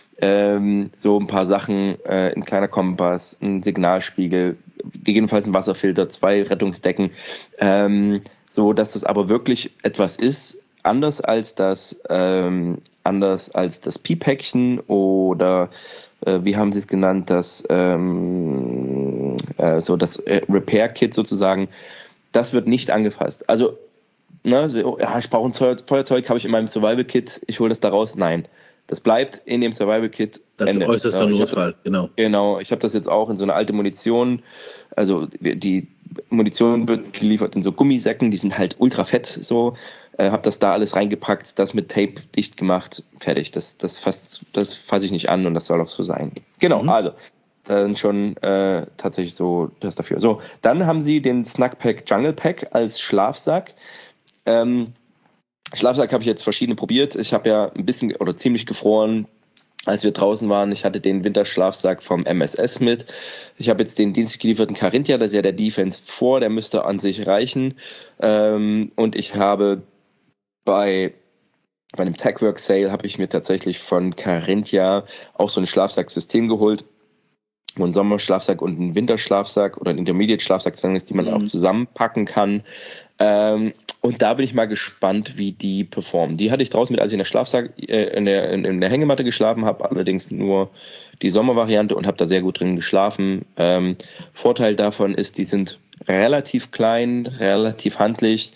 Ähm, so ein paar Sachen, äh, ein kleiner Kompass, ein Signalspiegel, gegebenenfalls ein Wasserfilter, zwei Rettungsdecken, ähm, so dass das aber wirklich etwas ist, anders als das, ähm, anders als das Pi-Päckchen oder äh, wie haben Sie es genannt, das ähm, äh, so das Repair-Kit sozusagen, das wird nicht angefasst. Also, ne, so, ja, ich brauche ein Feuerzeug, habe ich in meinem Survival-Kit, ich hole das da raus. Nein, das bleibt in dem Survival-Kit. Das ist äußerster ja, Notfall, das, genau. Genau, ich habe das jetzt auch in so eine alte Munition. Also die Munition wird geliefert in so Gummisäcken, die sind halt ultra fett so. Äh, habe das da alles reingepackt, das mit Tape dicht gemacht, fertig. Das, das fasse das fass ich nicht an und das soll auch so sein. Genau, mhm. Also dann schon äh, tatsächlich so das dafür. So, dann haben sie den Snugpack Jungle Pack als Schlafsack. Ähm, Schlafsack habe ich jetzt verschiedene probiert. Ich habe ja ein bisschen oder ziemlich gefroren, als wir draußen waren. Ich hatte den Winterschlafsack vom M S S mit. Ich habe jetzt den dienstlich gelieferten Carinthia, das ist ja der Defense vier, der müsste an sich reichen. Ähm, und ich habe bei, bei einem Techwork Sale habe ich mir tatsächlich von Carinthia auch so ein Schlafsacksystem geholt, wo ein Sommerschlafsack und ein Winterschlafsack oder ein Intermediate-Schlafsack drin ist, die man mhm. auch zusammenpacken kann. Ähm, und da bin ich mal gespannt, wie die performen. Die hatte ich draußen mit, als ich in der Schlafsack, äh, in, der, in, in der Hängematte geschlafen habe, allerdings nur die Sommervariante und habe da sehr gut drin geschlafen. Ähm, Vorteil davon ist, die sind relativ klein, relativ handlich,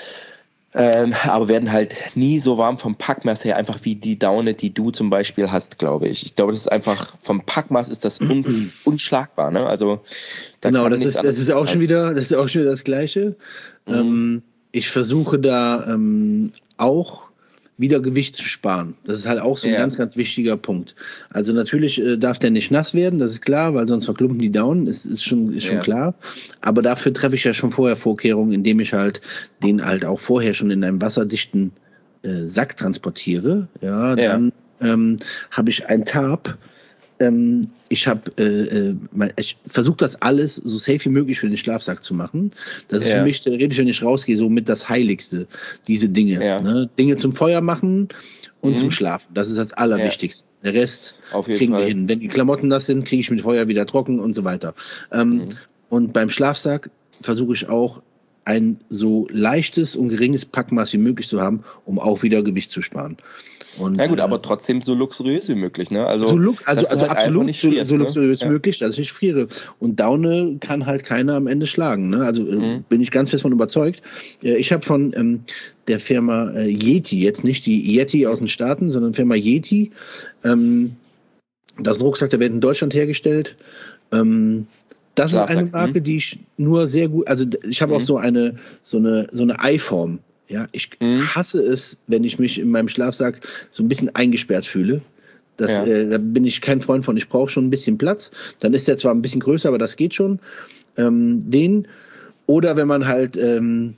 ähm, aber werden halt nie so warm vom Packmaß her, einfach wie die Daune, die du zum Beispiel hast, glaube ich. Ich glaube, das ist einfach, vom Packmaß ist das un, unschlagbar. Ne? Also, da genau, das ist, das ist auch schon wieder, das ist auch schon wieder das Gleiche. Mhm. Ähm, ich versuche da ähm, auch wieder Gewicht zu sparen. Das ist halt auch so ein ja. ganz, ganz wichtiger Punkt. Also natürlich äh, darf der nicht nass werden, das ist klar, weil sonst verklumpen die Daunen, ist, ist schon, ist schon ja. klar. Aber dafür treffe ich ja schon vorher Vorkehrungen, indem ich halt den halt auch vorher schon in einem wasserdichten äh, Sack transportiere. Ja, ja. Dann ähm, habe ich ein Tarp. Ähm, ich habe, äh, ich versuche das alles so safe wie möglich für den Schlafsack zu machen. Das ist ja. für mich, da rede ich, wenn ich rausgehe, so mit das Heiligste, diese Dinge. Ja. Ne? Dinge zum Feuer machen und mhm. zum Schlafen. Das ist das Allerwichtigste. Ja. Der Rest kriegen Fall. wir hin. Wenn die Klamotten nass sind, kriege ich mit Feuer wieder trocken und so weiter. Ähm, mhm. Und beim Schlafsack versuche ich auch, ein so leichtes und geringes Packmaß wie möglich zu haben, um auch wieder Gewicht zu sparen. Und, ja gut, äh, aber trotzdem so luxuriös wie möglich, ne? Also, so, look, also, also halt absolut nicht frierst, so, so luxuriös ne? wie möglich, dass ich nicht friere. Und Daune kann halt keiner am Ende schlagen, ne? Also mhm. äh, bin ich ganz fest von überzeugt. Äh, ich habe von ähm, der Firma äh, Yeti, jetzt nicht die Yeti aus den Staaten, sondern Firma Yeti, ähm, das ist ein Rucksack, der wird in Deutschland hergestellt. Ähm, das Schlafsack. ist eine Marke, die ich nur sehr gut, also ich habe mhm. auch so eine, so eine, so eine Ei-Form. Ja, ich mhm. hasse es, wenn ich mich in meinem Schlafsack so ein bisschen eingesperrt fühle. Das, ja. äh, da bin ich kein Freund von. Ich brauche schon ein bisschen Platz. Dann ist der zwar ein bisschen größer, aber das geht schon. Ähm, den. Oder wenn man halt ähm,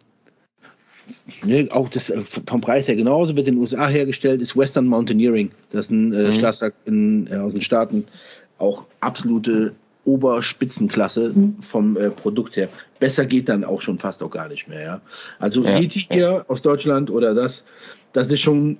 ne, auch das vom Preis her genauso, wird in den U S A hergestellt, ist Western Mountaineering. Das ist ein äh, mhm. Schlafsack in, äh, aus den Staaten. Auch absolute Oberspitzenklasse vom äh, Produkt her. Besser geht dann auch schon fast auch gar nicht mehr. Ja? Also ja. Yeti hier aus Deutschland oder das, das ist schon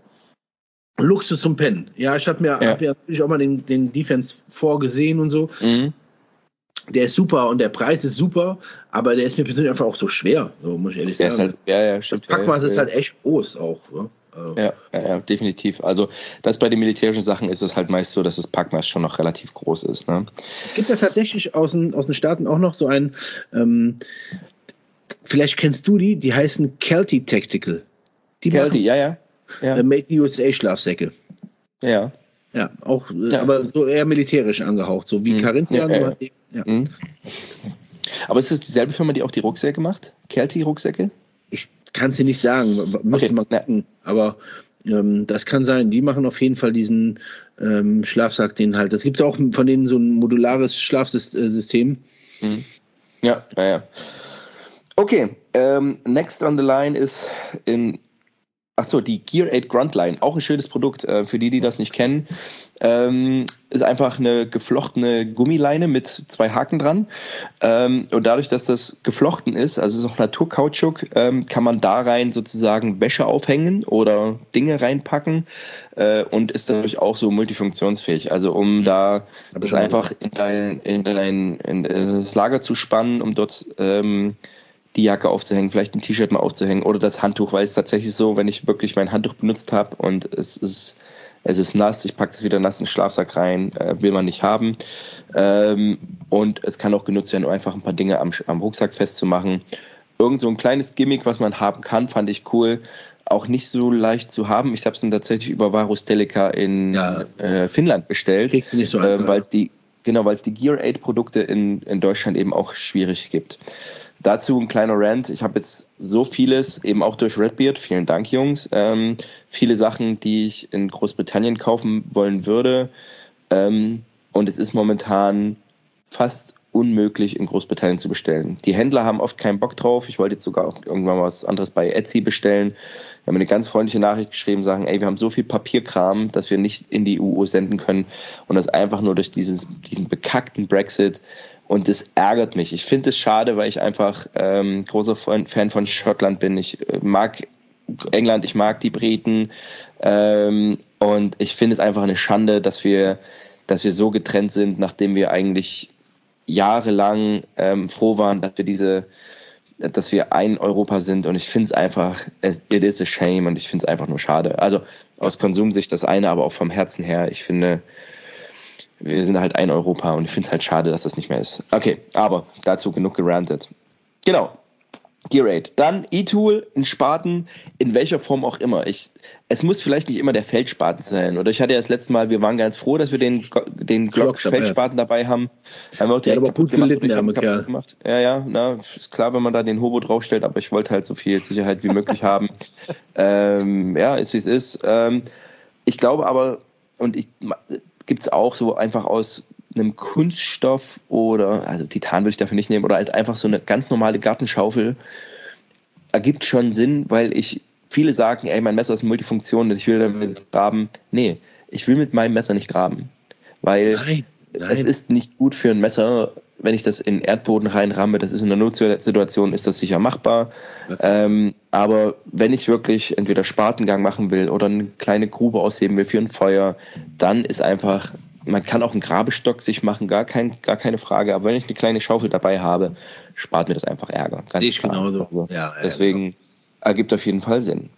Luxus zum Pennen. Ja, ich habe mir ja. hab ja natürlich auch mal den, den Defense vorgesehen und so. Mhm. Der ist super und der Preis ist super, aber der ist mir persönlich einfach auch so schwer, so muss ich ehrlich der sagen. Ist halt, ja, ja, stimmt. Das Packmaß ja, ist ja. halt echt groß auch. Ja? Ja, ja, ja, definitiv. Also das bei den militärischen Sachen ist es halt meist so, dass das Packmaß schon noch relativ groß ist. Ne? Es gibt ja tatsächlich aus den, aus den Staaten auch noch so ein, ähm, vielleicht kennst du die, die heißen Kelty Tactical. Die Kelty, ja, ja. ja. Äh, Made in U S A Schlafsäcke. Ja. Ja, auch, äh, ja. aber so eher militärisch angehaucht, so wie mhm. Carinthia. Ja, ja, ja. Ja. Mhm. Aber ist es dieselbe Firma, die auch die Rucksäcke macht? Kelty-Rucksäcke? Ich kann es dir nicht sagen, müsste okay. mal gucken. Ja. Aber ähm, das kann sein. Die machen auf jeden Fall diesen ähm, Schlafsack, den halt. Es gibt auch von denen so ein modulares Schlafsystem. Mhm. Ja, ja, ja. Okay, ähm, next on the line ist in Achso, die Gear acht Gruntline, auch ein schönes Produkt. Äh, für die, die das nicht kennen, ähm, ist einfach eine geflochtene Gummileine mit zwei Haken dran. Ähm, und dadurch, dass das geflochten ist, also es ist auch Naturkautschuk, ähm, kann man da rein sozusagen Wäsche aufhängen oder Dinge reinpacken äh, und ist dadurch auch so multifunktionsfähig. Also um da das einfach in dein, in dein in das Lager zu spannen, um dort ähm, die Jacke aufzuhängen, vielleicht ein T-Shirt mal aufzuhängen oder das Handtuch, weil es tatsächlich so, wenn ich wirklich mein Handtuch benutzt habe und es ist, es ist nass, ich packe es wieder nass in den Schlafsack rein, äh, will man nicht haben. Ähm, und es kann auch genutzt werden, um einfach ein paar Dinge am, am Rucksack festzumachen. irgend so ein kleines Gimmick, was man haben kann, fand ich cool. Auch nicht so leicht zu haben. Ich habe es dann tatsächlich über Varus Delica in ja. äh, Finnland bestellt. Kriegst du nicht so einfach. Äh, weil es die, genau, weil es die Gear aid Produkte in, in Deutschland eben auch schwierig gibt. Dazu ein kleiner Rant. Ich habe jetzt so vieles, eben auch durch Redbeard, vielen Dank, Jungs, ähm, viele Sachen, die ich in Großbritannien kaufen wollen würde. Ähm, und es ist momentan fast unmöglich in Großbritannien zu bestellen. Die Händler haben oft keinen Bock drauf. Ich wollte jetzt sogar auch irgendwann mal was anderes bei Etsy bestellen. Wir haben eine ganz freundliche Nachricht geschrieben, sagen, ey, wir haben so viel Papierkram, dass wir nicht in die E U senden können und das einfach nur durch dieses, diesen bekackten Brexit. Und das ärgert mich. Ich finde es schade, weil ich einfach ähm, großer Fan von Schottland bin. Ich mag England, ich mag die Briten ähm, und ich finde es einfach eine Schande, dass wir, dass wir so getrennt sind, nachdem wir eigentlich jahrelang ähm, froh waren, dass wir diese, dass wir ein Europa sind und ich finde es einfach, it is a shame und ich finde es einfach nur schade. Also aus Konsumsicht das eine, aber auch vom Herzen her, ich finde, wir sind halt ein Europa und ich finde es halt schade, dass das nicht mehr ist. Okay, aber dazu genug gerantet. Genau. Gear aid. Dann E-Tool, ein Spaten, in welcher Form auch immer. Ich, es muss vielleicht nicht immer der Feldspaten sein. Oder ich hatte ja das letzte Mal, wir waren ganz froh, dass wir den, den Glock-Feldspaten dabei haben. Haben wir auch direkt ja, aber gut gemacht, gelitten, der kaputt gemacht. Ja, ja, na, ist klar, wenn man da den Hobo draufstellt, aber ich wollte halt so viel Sicherheit wie möglich haben. Ähm, ja, ist wie es ist. Ähm, ich glaube aber, und ich gibt es auch so einfach aus einem Kunststoff oder, also Titan würde ich dafür nicht nehmen, oder halt einfach so eine ganz normale Gartenschaufel, ergibt schon Sinn, weil ich, viele sagen, ey, mein Messer ist Multifunktion und ich will damit graben. Nee, ich will mit meinem Messer nicht graben, weil nein, nein. es ist nicht gut für ein Messer, wenn ich das in Erdboden reinramme. Das ist in einer Notsituation, ist das sicher machbar. Ja. Ähm, aber wenn ich wirklich entweder Spatengang machen will oder eine kleine Grube ausheben will für ein Feuer, dann ist einfach, man kann auch einen Grabestock sich machen, gar, kein, gar keine Frage. Aber wenn ich eine kleine Schaufel dabei habe, spart mir das einfach Ärger. Ganz Sehe ich klar. genauso. Also, ja, deswegen ja, genau. Ergibt auf jeden Fall Sinn.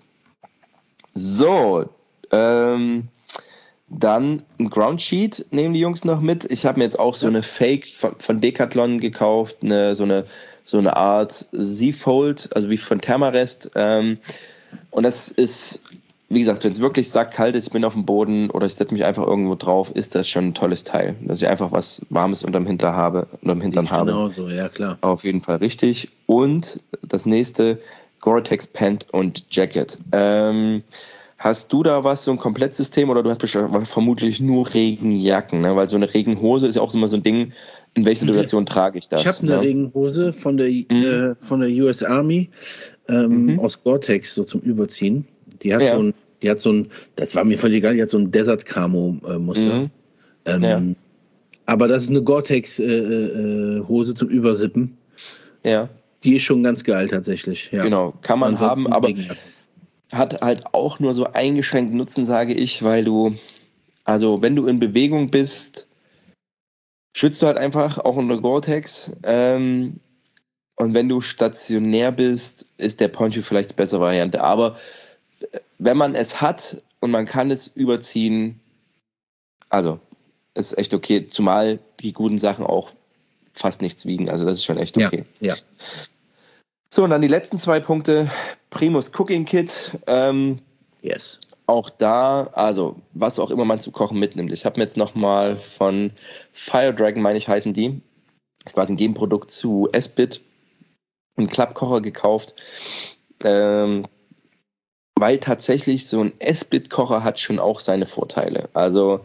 So, ähm, dann ein Ground Sheet nehmen die Jungs noch mit. Ich habe mir jetzt auch so ja. eine Fake von, von Decathlon gekauft, eine, so, eine, so eine Art Z-Fold, also wie von Thermarest. Ähm, und das ist, wie gesagt, wenn es wirklich sackkalt ist, ich bin auf dem Boden oder ich setze mich einfach irgendwo drauf, ist das schon ein tolles Teil. Dass ich einfach was Warmes unterm Hintern habe, unterm Hintern genau habe. Genau so, ja klar. Auf jeden Fall richtig. Und das nächste, Gore-Tex Pant und Jacket. Ähm, hast du da was, so ein Komplettsystem, oder du hast vermutlich nur Regenjacken, ne? Weil so eine Regenhose ist ja auch immer so ein Ding, in welcher Situation okay. trage ich das? Ich habe eine ne? Regenhose von der, mhm. äh, von der U S Army ähm, mhm. aus Gore-Tex, so zum Überziehen. Die hat ja. so ein, die hat so ein, das war mir völlig egal, die hat so ein Desert Camo äh, Muster. Mhm. Ähm, ja. Aber das ist eine Gore-Tex äh, äh, Hose zum Übersippen. Ja. Die ist schon ganz geil tatsächlich. Ja. Genau, kann man Ansonsten haben, aber Regenjacken. Hat halt auch nur so eingeschränkten Nutzen, sage ich, weil du, also wenn du in Bewegung bist, schützt du halt einfach, auch unter Gore-Tex. Ähm, und wenn du stationär bist, ist der Poncho vielleicht die bessere Variante. Aber wenn man es hat und man kann es überziehen, also ist echt okay, zumal die guten Sachen auch fast nichts wiegen. Also das ist schon echt okay. Ja, ja. So, und dann die letzten zwei Punkte. Primus Cooking Kit. Ähm, yes. Auch da, also was auch immer man zu kochen mitnimmt. Ich habe mir jetzt nochmal von Fire Dragon, meine ich, heißen die, quasi ein Gegenprodukt zu S-Bit, einen Klappkocher gekauft. Ähm, weil tatsächlich so ein S-Bit-Kocher hat schon auch seine Vorteile. Also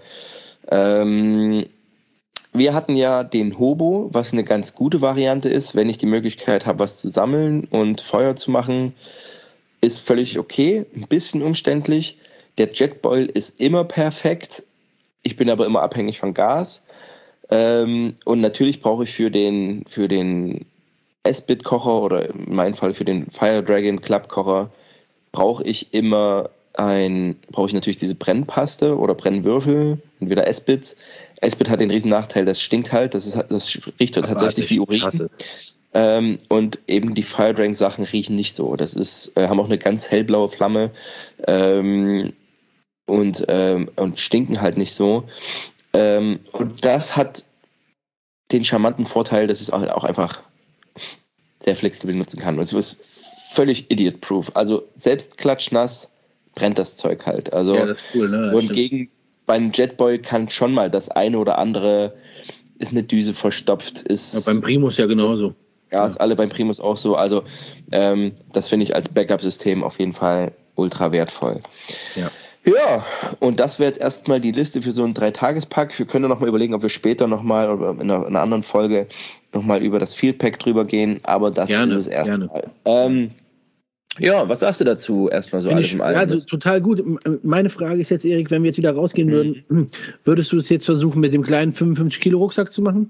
ähm, wir hatten ja den Hobo, was eine ganz gute Variante ist, wenn ich die Möglichkeit habe, was zu sammeln und Feuer zu machen, ist völlig okay, ein bisschen umständlich. Der Jetboil ist immer perfekt, ich bin aber immer abhängig von Gas. Ähm, und natürlich brauche ich für den, für den S-Bit-Kocher oder in meinem Fall für den Fire Dragon Klappkocher, brauche ich immer ein, brauche ich natürlich diese Brennpaste oder Brennwürfel, entweder S-Bits. S-Bit hat den riesen Nachteil, das stinkt halt, das, ist, das riecht halt tatsächlich wie Urin. Ähm, und eben die Fire Dragon Sachen riechen nicht so. Das ist, äh, haben auch eine ganz hellblaue Flamme ähm, und, ähm, und stinken halt nicht so. Ähm, und das hat den charmanten Vorteil, dass es auch, auch einfach sehr flexibel nutzen kann. Und es ist völlig idiot-proof. Also selbst klatschnass brennt das Zeug halt. Also ja, das ist cool, ne? wohingegen beim Jetboil kann schon mal das eine oder andere, ist eine Düse verstopft. Ist, ja, beim Primus ja genauso. Ist, ja, ist alle beim Primus auch so. Also ähm, das finde ich als Backup-System auf jeden Fall ultra wertvoll. Ja. Ja, und das wäre jetzt erstmal die Liste für so einen Dreitagespack. Wir können noch mal überlegen, ob wir später nochmal oder in einer, in einer anderen Folge nochmal über das Field Pack drüber gehen, aber das gerne, ist es erstmal. Ähm, ja, was sagst du dazu erstmal so Find alles ich, im Allem? ja, also total gut. Meine Frage ist jetzt, Erik, wenn wir jetzt wieder rausgehen mhm. würden, würdest du es jetzt versuchen, mit dem kleinen fünfundfünfzig Kilo Rucksack zu machen?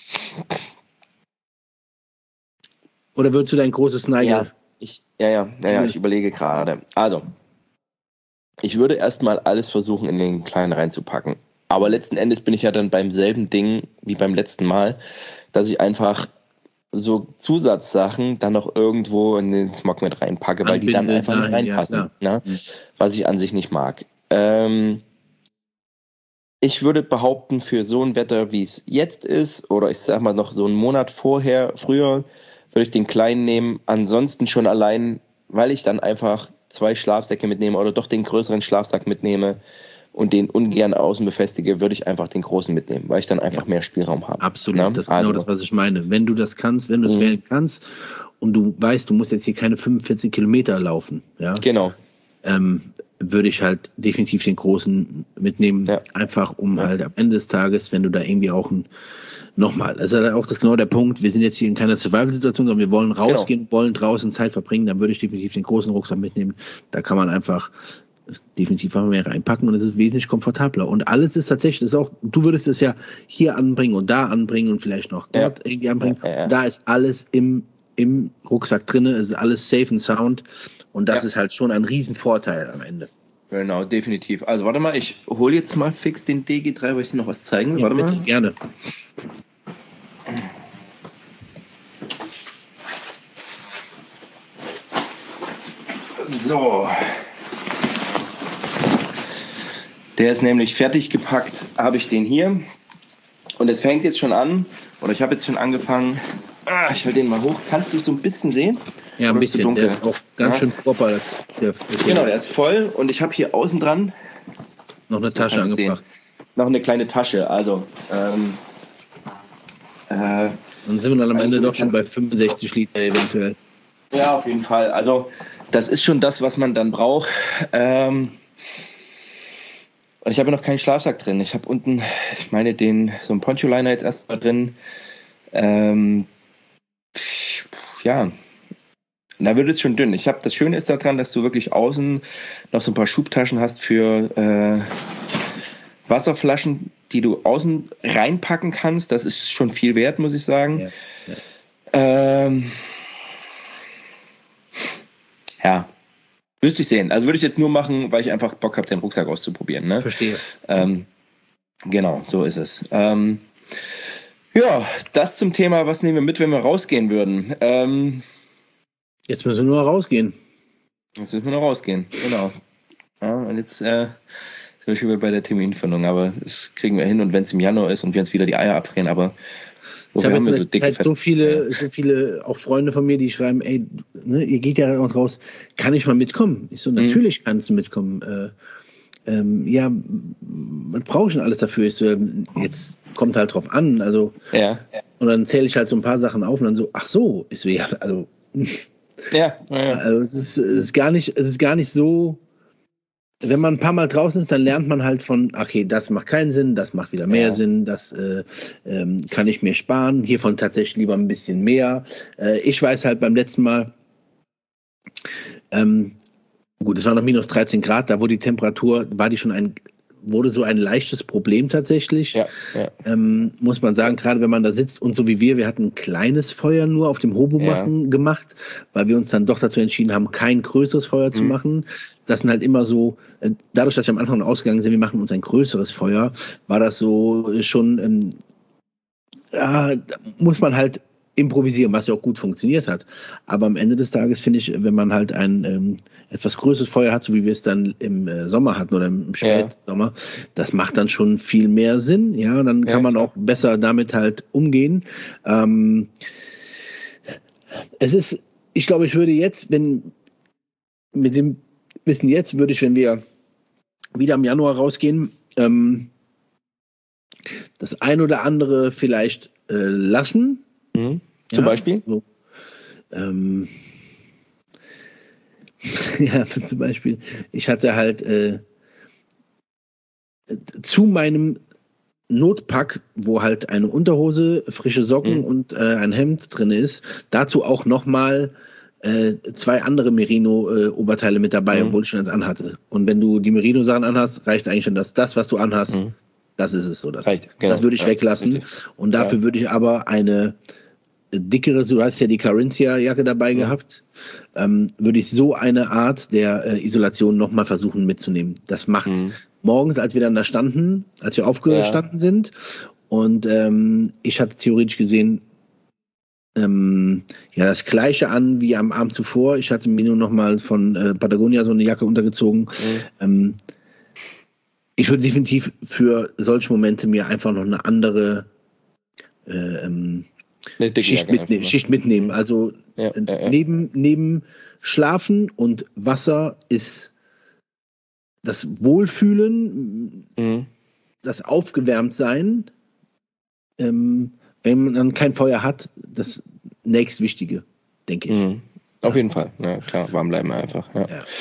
Oder würdest du dein großes Nigel? Ja, ich, ja, ja, ja, ja, ich überlege gerade. Also, ich würde erstmal alles versuchen, in den kleinen reinzupacken. Aber letzten Endes bin ich ja dann beim selben Ding wie beim letzten Mal, dass ich einfach so Zusatzsachen dann noch irgendwo in den Smog mit reinpacke, weil die dann einfach nicht reinpassen. Ja, ne? Was ich an sich nicht mag. Ähm, ich würde behaupten, für so ein Wetter, wie es jetzt ist, oder ich sag mal noch so einen Monat vorher, früher, würde ich den kleinen nehmen. Ansonsten schon allein, weil ich dann einfach zwei Schlafsäcke mitnehme oder doch den größeren Schlafsack mitnehme und den ungern außen befestige, würde ich einfach den großen mitnehmen, weil ich dann einfach mehr Spielraum habe. Absolut, ja? Das ist also genau das, was ich meine. Wenn du das kannst, wenn du es mhm. wählen kannst und du weißt, du musst jetzt hier keine fünfundvierzig Kilometer laufen, ja, genau, ähm, würde ich halt definitiv den großen mitnehmen, ja. einfach um ja. halt am Ende des Tages, wenn du da irgendwie auch ein Nochmal, das ist halt auch das genau der Punkt, wir sind jetzt hier in keiner Survival-Situation, sondern wir wollen rausgehen, genau. wollen draußen Zeit verbringen, dann würde ich definitiv den großen Rucksack mitnehmen. Da kann man einfach definitiv mehr reinpacken und es ist wesentlich komfortabler. Und alles ist tatsächlich, das ist auch, du würdest es ja hier anbringen und da anbringen und vielleicht noch dort ja. irgendwie anbringen. Ja, ja. Da ist alles im, im Rucksack drin, es ist alles safe and sound und das ja. ist halt schon ein Riesenvorteil am Ende. Genau, definitiv. Also warte mal, ich hole jetzt mal fix den D G drei, weil ich dir noch was zeigen will. Ja, warte bitte, mal. Gerne. So. Der ist nämlich fertig gepackt, habe ich den hier. Und es fängt jetzt schon an, oder ich habe jetzt schon angefangen. Ah, ich will den mal hoch. Kannst du es so ein bisschen sehen? Ja, ein oder bisschen. Der ist auch ganz ja. schön proper. Der, der genau, der ist voll. Und ich habe hier außen dran noch eine Tasche angebracht. Noch eine kleine Tasche. Also, ähm, äh, dann sind wir dann am Ende doch schon bei fünfundsechzig Liter eventuell. Ja, auf jeden Fall. Also, das ist schon das, was man dann braucht. Ähm, und ich habe noch keinen Schlafsack drin. Ich habe unten, ich meine, den so einen Poncho-Liner jetzt erstmal drin. Ähm, ja, da wird es schon dünn. Ich habe, das Schöne ist daran, dass du wirklich außen noch so ein paar Schubtaschen hast für äh, Wasserflaschen, die du außen reinpacken kannst. Das ist schon viel wert, muss ich sagen. Ja, ja. Ähm, ja. Müsste ich sehen. Also würde ich jetzt nur machen, weil ich einfach Bock habe, den Rucksack auszuprobieren. Ne? Verstehe. Ähm, genau, so ist es. Ähm, ja, das zum Thema, was nehmen wir mit, wenn wir rausgehen würden. Ähm, jetzt müssen wir nur rausgehen. Jetzt müssen wir nur rausgehen, genau. Ja, und jetzt äh, sind wir schon wieder bei der Terminfindung, aber das kriegen wir hin. Und wenn es im Januar ist und wir uns wieder die Eier abdrehen, aber ich habe jetzt in letzter Zeit so viele, so viele, auch Freunde von mir, die schreiben, ey, ne, ihr geht ja auch raus, kann ich mal mitkommen? Ich so, natürlich mhm. kannst du mitkommen. Äh, ähm, ja, was brauche ich denn alles dafür? Ich so, jetzt kommt halt drauf an, also ja. Und dann zähle ich halt so ein paar Sachen auf und dann so, ach so, ich so, ja, also ja, ja. Also es ist, es ist gar nicht, es ist gar nicht so. Wenn man ein paar Mal draußen ist, dann lernt man halt von, okay, das macht keinen Sinn, das macht wieder mehr ja. Sinn, das äh, ähm, kann ich mir sparen, hiervon tatsächlich lieber ein bisschen mehr. Äh, ich weiß halt beim letzten Mal, ähm, gut, es war noch minus dreizehn Grad, da wurde die Temperatur, war die schon ein, wurde so ein leichtes Problem tatsächlich. Ja, ja. Ähm, muss man sagen, gerade wenn man da sitzt und so wie wir, wir hatten ein kleines Feuer nur auf dem Hobo machen ja. gemacht, weil wir uns dann doch dazu entschieden haben, kein größeres Feuer mhm. zu machen. Das sind halt immer so, dadurch, dass wir am Anfang ausgegangen sind, wir machen uns ein größeres Feuer, war das so schon, ähm, ja, da muss man halt improvisieren, was ja auch gut funktioniert hat. Aber am Ende des Tages finde ich, wenn man halt ein ähm, etwas größeres Feuer hat, so wie wir es dann im äh, Sommer hatten oder im Spätsommer, ja. das macht dann schon viel mehr Sinn. Ja, dann kann ja, man klar. auch besser damit halt umgehen. Ähm, Es ist, ich glaube, ich würde jetzt, wenn mit dem Wissen jetzt, würde ich, wenn wir wieder im Januar rausgehen, ähm, das ein oder andere vielleicht äh, lassen. Mhm. Zum ja, Beispiel? So, ähm, ja, zum Beispiel, ich hatte halt äh, zu meinem Notpack, wo halt eine Unterhose, frische Socken Mhm. und äh, ein Hemd drin ist, dazu auch nochmal äh, zwei andere Merino-Oberteile mit dabei, Mhm. obwohl ich schon eins anhatte. Und wenn du die Merino-Sachen anhast, reicht eigentlich schon das, das was du anhast, Mhm. das ist es so. Das, Reicht, genau. das würde ich Ja, weglassen. richtig. Und dafür Ja. würde ich aber eine dickere, du hast ja die Carinthia-Jacke dabei Mhm. gehabt, ähm, würde ich so eine Art der äh, Isolation nochmal versuchen mitzunehmen. Das macht Mhm. morgens, als wir dann da standen, als wir aufgestanden Ja. sind, und ähm, ich hatte theoretisch gesehen ähm, ja das Gleiche an wie am Abend zuvor. Ich hatte mir nur nochmal von äh, Patagonia so eine Jacke untergezogen. Mhm. Ähm, ich würde definitiv für solche Momente mir einfach noch eine andere äh, ähm, Eine dicke Schicht, Jacke einfach mitne mal. Schicht mitnehmen. Mhm. Also Ja, äh, ja, ja. neben, neben Schlafen und Wasser ist das Wohlfühlen, Mhm. das Aufgewärmtsein, ähm, wenn man dann kein Feuer hat, das nächstwichtige, denke ich. Mhm. Auf Ja. jeden Fall. Ja, klar, warm bleiben einfach. Ja. Ja.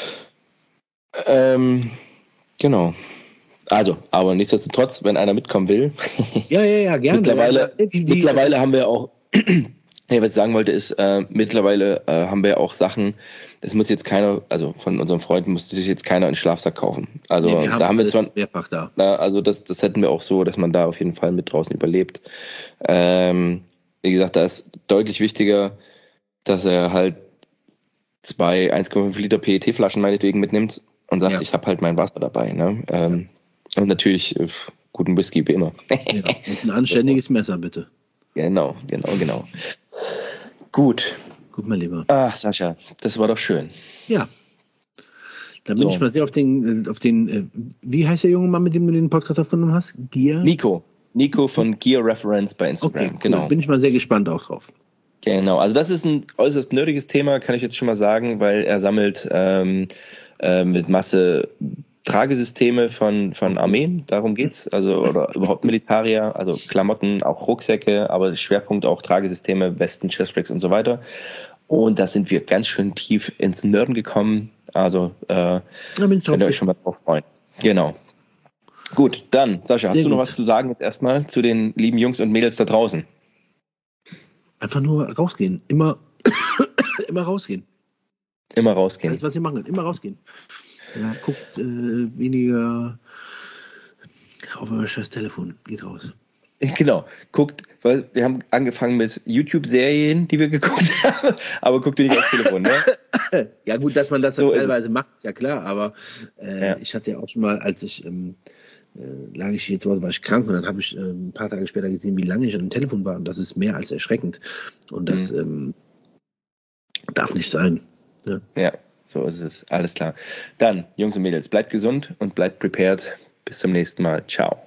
Ähm, genau. Also, aber nichtsdestotrotz, wenn einer mitkommen will, Ja, ja, ja, gerne. mittlerweile, Ja, die, die, mittlerweile haben wir auch, ja, was ich sagen wollte, ist, äh, mittlerweile äh, haben wir auch Sachen, das muss jetzt keiner, also von unseren Freunden muss sich jetzt keiner einen Schlafsack kaufen. Also nee, wir haben da haben wir alles zwar, mehrfach da. na, also das, das hätten wir auch so, dass man da auf jeden Fall mit draußen überlebt. Ähm, wie gesagt, da ist deutlich wichtiger, dass er halt zwei eins Komma fünf Liter P E T-Flaschen meinetwegen mitnimmt und sagt, Ja. ich habe halt mein Wasser dabei. Ne? Ähm, und natürlich äh, guten Whisky wie immer. Ja. Und ein anständiges Messer, bitte. Genau, genau, genau. Gut. Gut, mein Lieber. Ach, Sascha, das war doch schön. Ja. Da bin So. ich mal sehr auf den, auf den, äh, wie heißt der junge Mann, mit dem du den Podcast aufgenommen hast? Gier? Nico. Nico von Gear Reference bei Instagram. Okay, cool. Genau. Bin ich mal sehr gespannt auch drauf. Genau. Also das ist ein äußerst nerdiges Thema, kann ich jetzt schon mal sagen, weil er sammelt ähm, äh, mit Masse Tragesysteme von, von Armeen, darum geht's, also oder überhaupt Militarier, also Klamotten, auch Rucksäcke, aber Schwerpunkt auch Tragesysteme, Westen, Chestpacks und so weiter. Und da sind wir ganz schön tief ins Nerden gekommen. Also äh, Da bin ich drauf könnt ihr euch schon mal drauf freuen. Genau. Gut, dann, Sascha, hast Sehr du noch gut. was zu sagen jetzt erstmal zu den lieben Jungs und Mädels da draußen? Einfach nur rausgehen. Immer, immer rausgehen. Immer rausgehen. Alles, was ihr machen könnt, immer rausgehen. Ja, guckt äh, weniger auf euer scheiß Telefon. Geht raus. Genau, guckt, weil wir haben angefangen mit YouTube-Serien, die wir geguckt haben, aber guckt ihr nicht aufs Telefon, ne? Ja gut, dass man das So ist teilweise macht, ist ja klar, aber äh, Ja. ich hatte ja auch schon mal, als ich, ähm, äh, lag ich hier zu Hause, war ich krank, und dann habe ich äh, ein paar Tage später gesehen, wie lange ich an dem Telefon war, und das ist mehr als erschreckend. Und das Mhm. ähm, darf nicht sein. Ja. Ja, so ist es. Alles klar. Dann, Jungs und Mädels, bleibt gesund und bleibt prepared. Bis zum nächsten Mal. Ciao.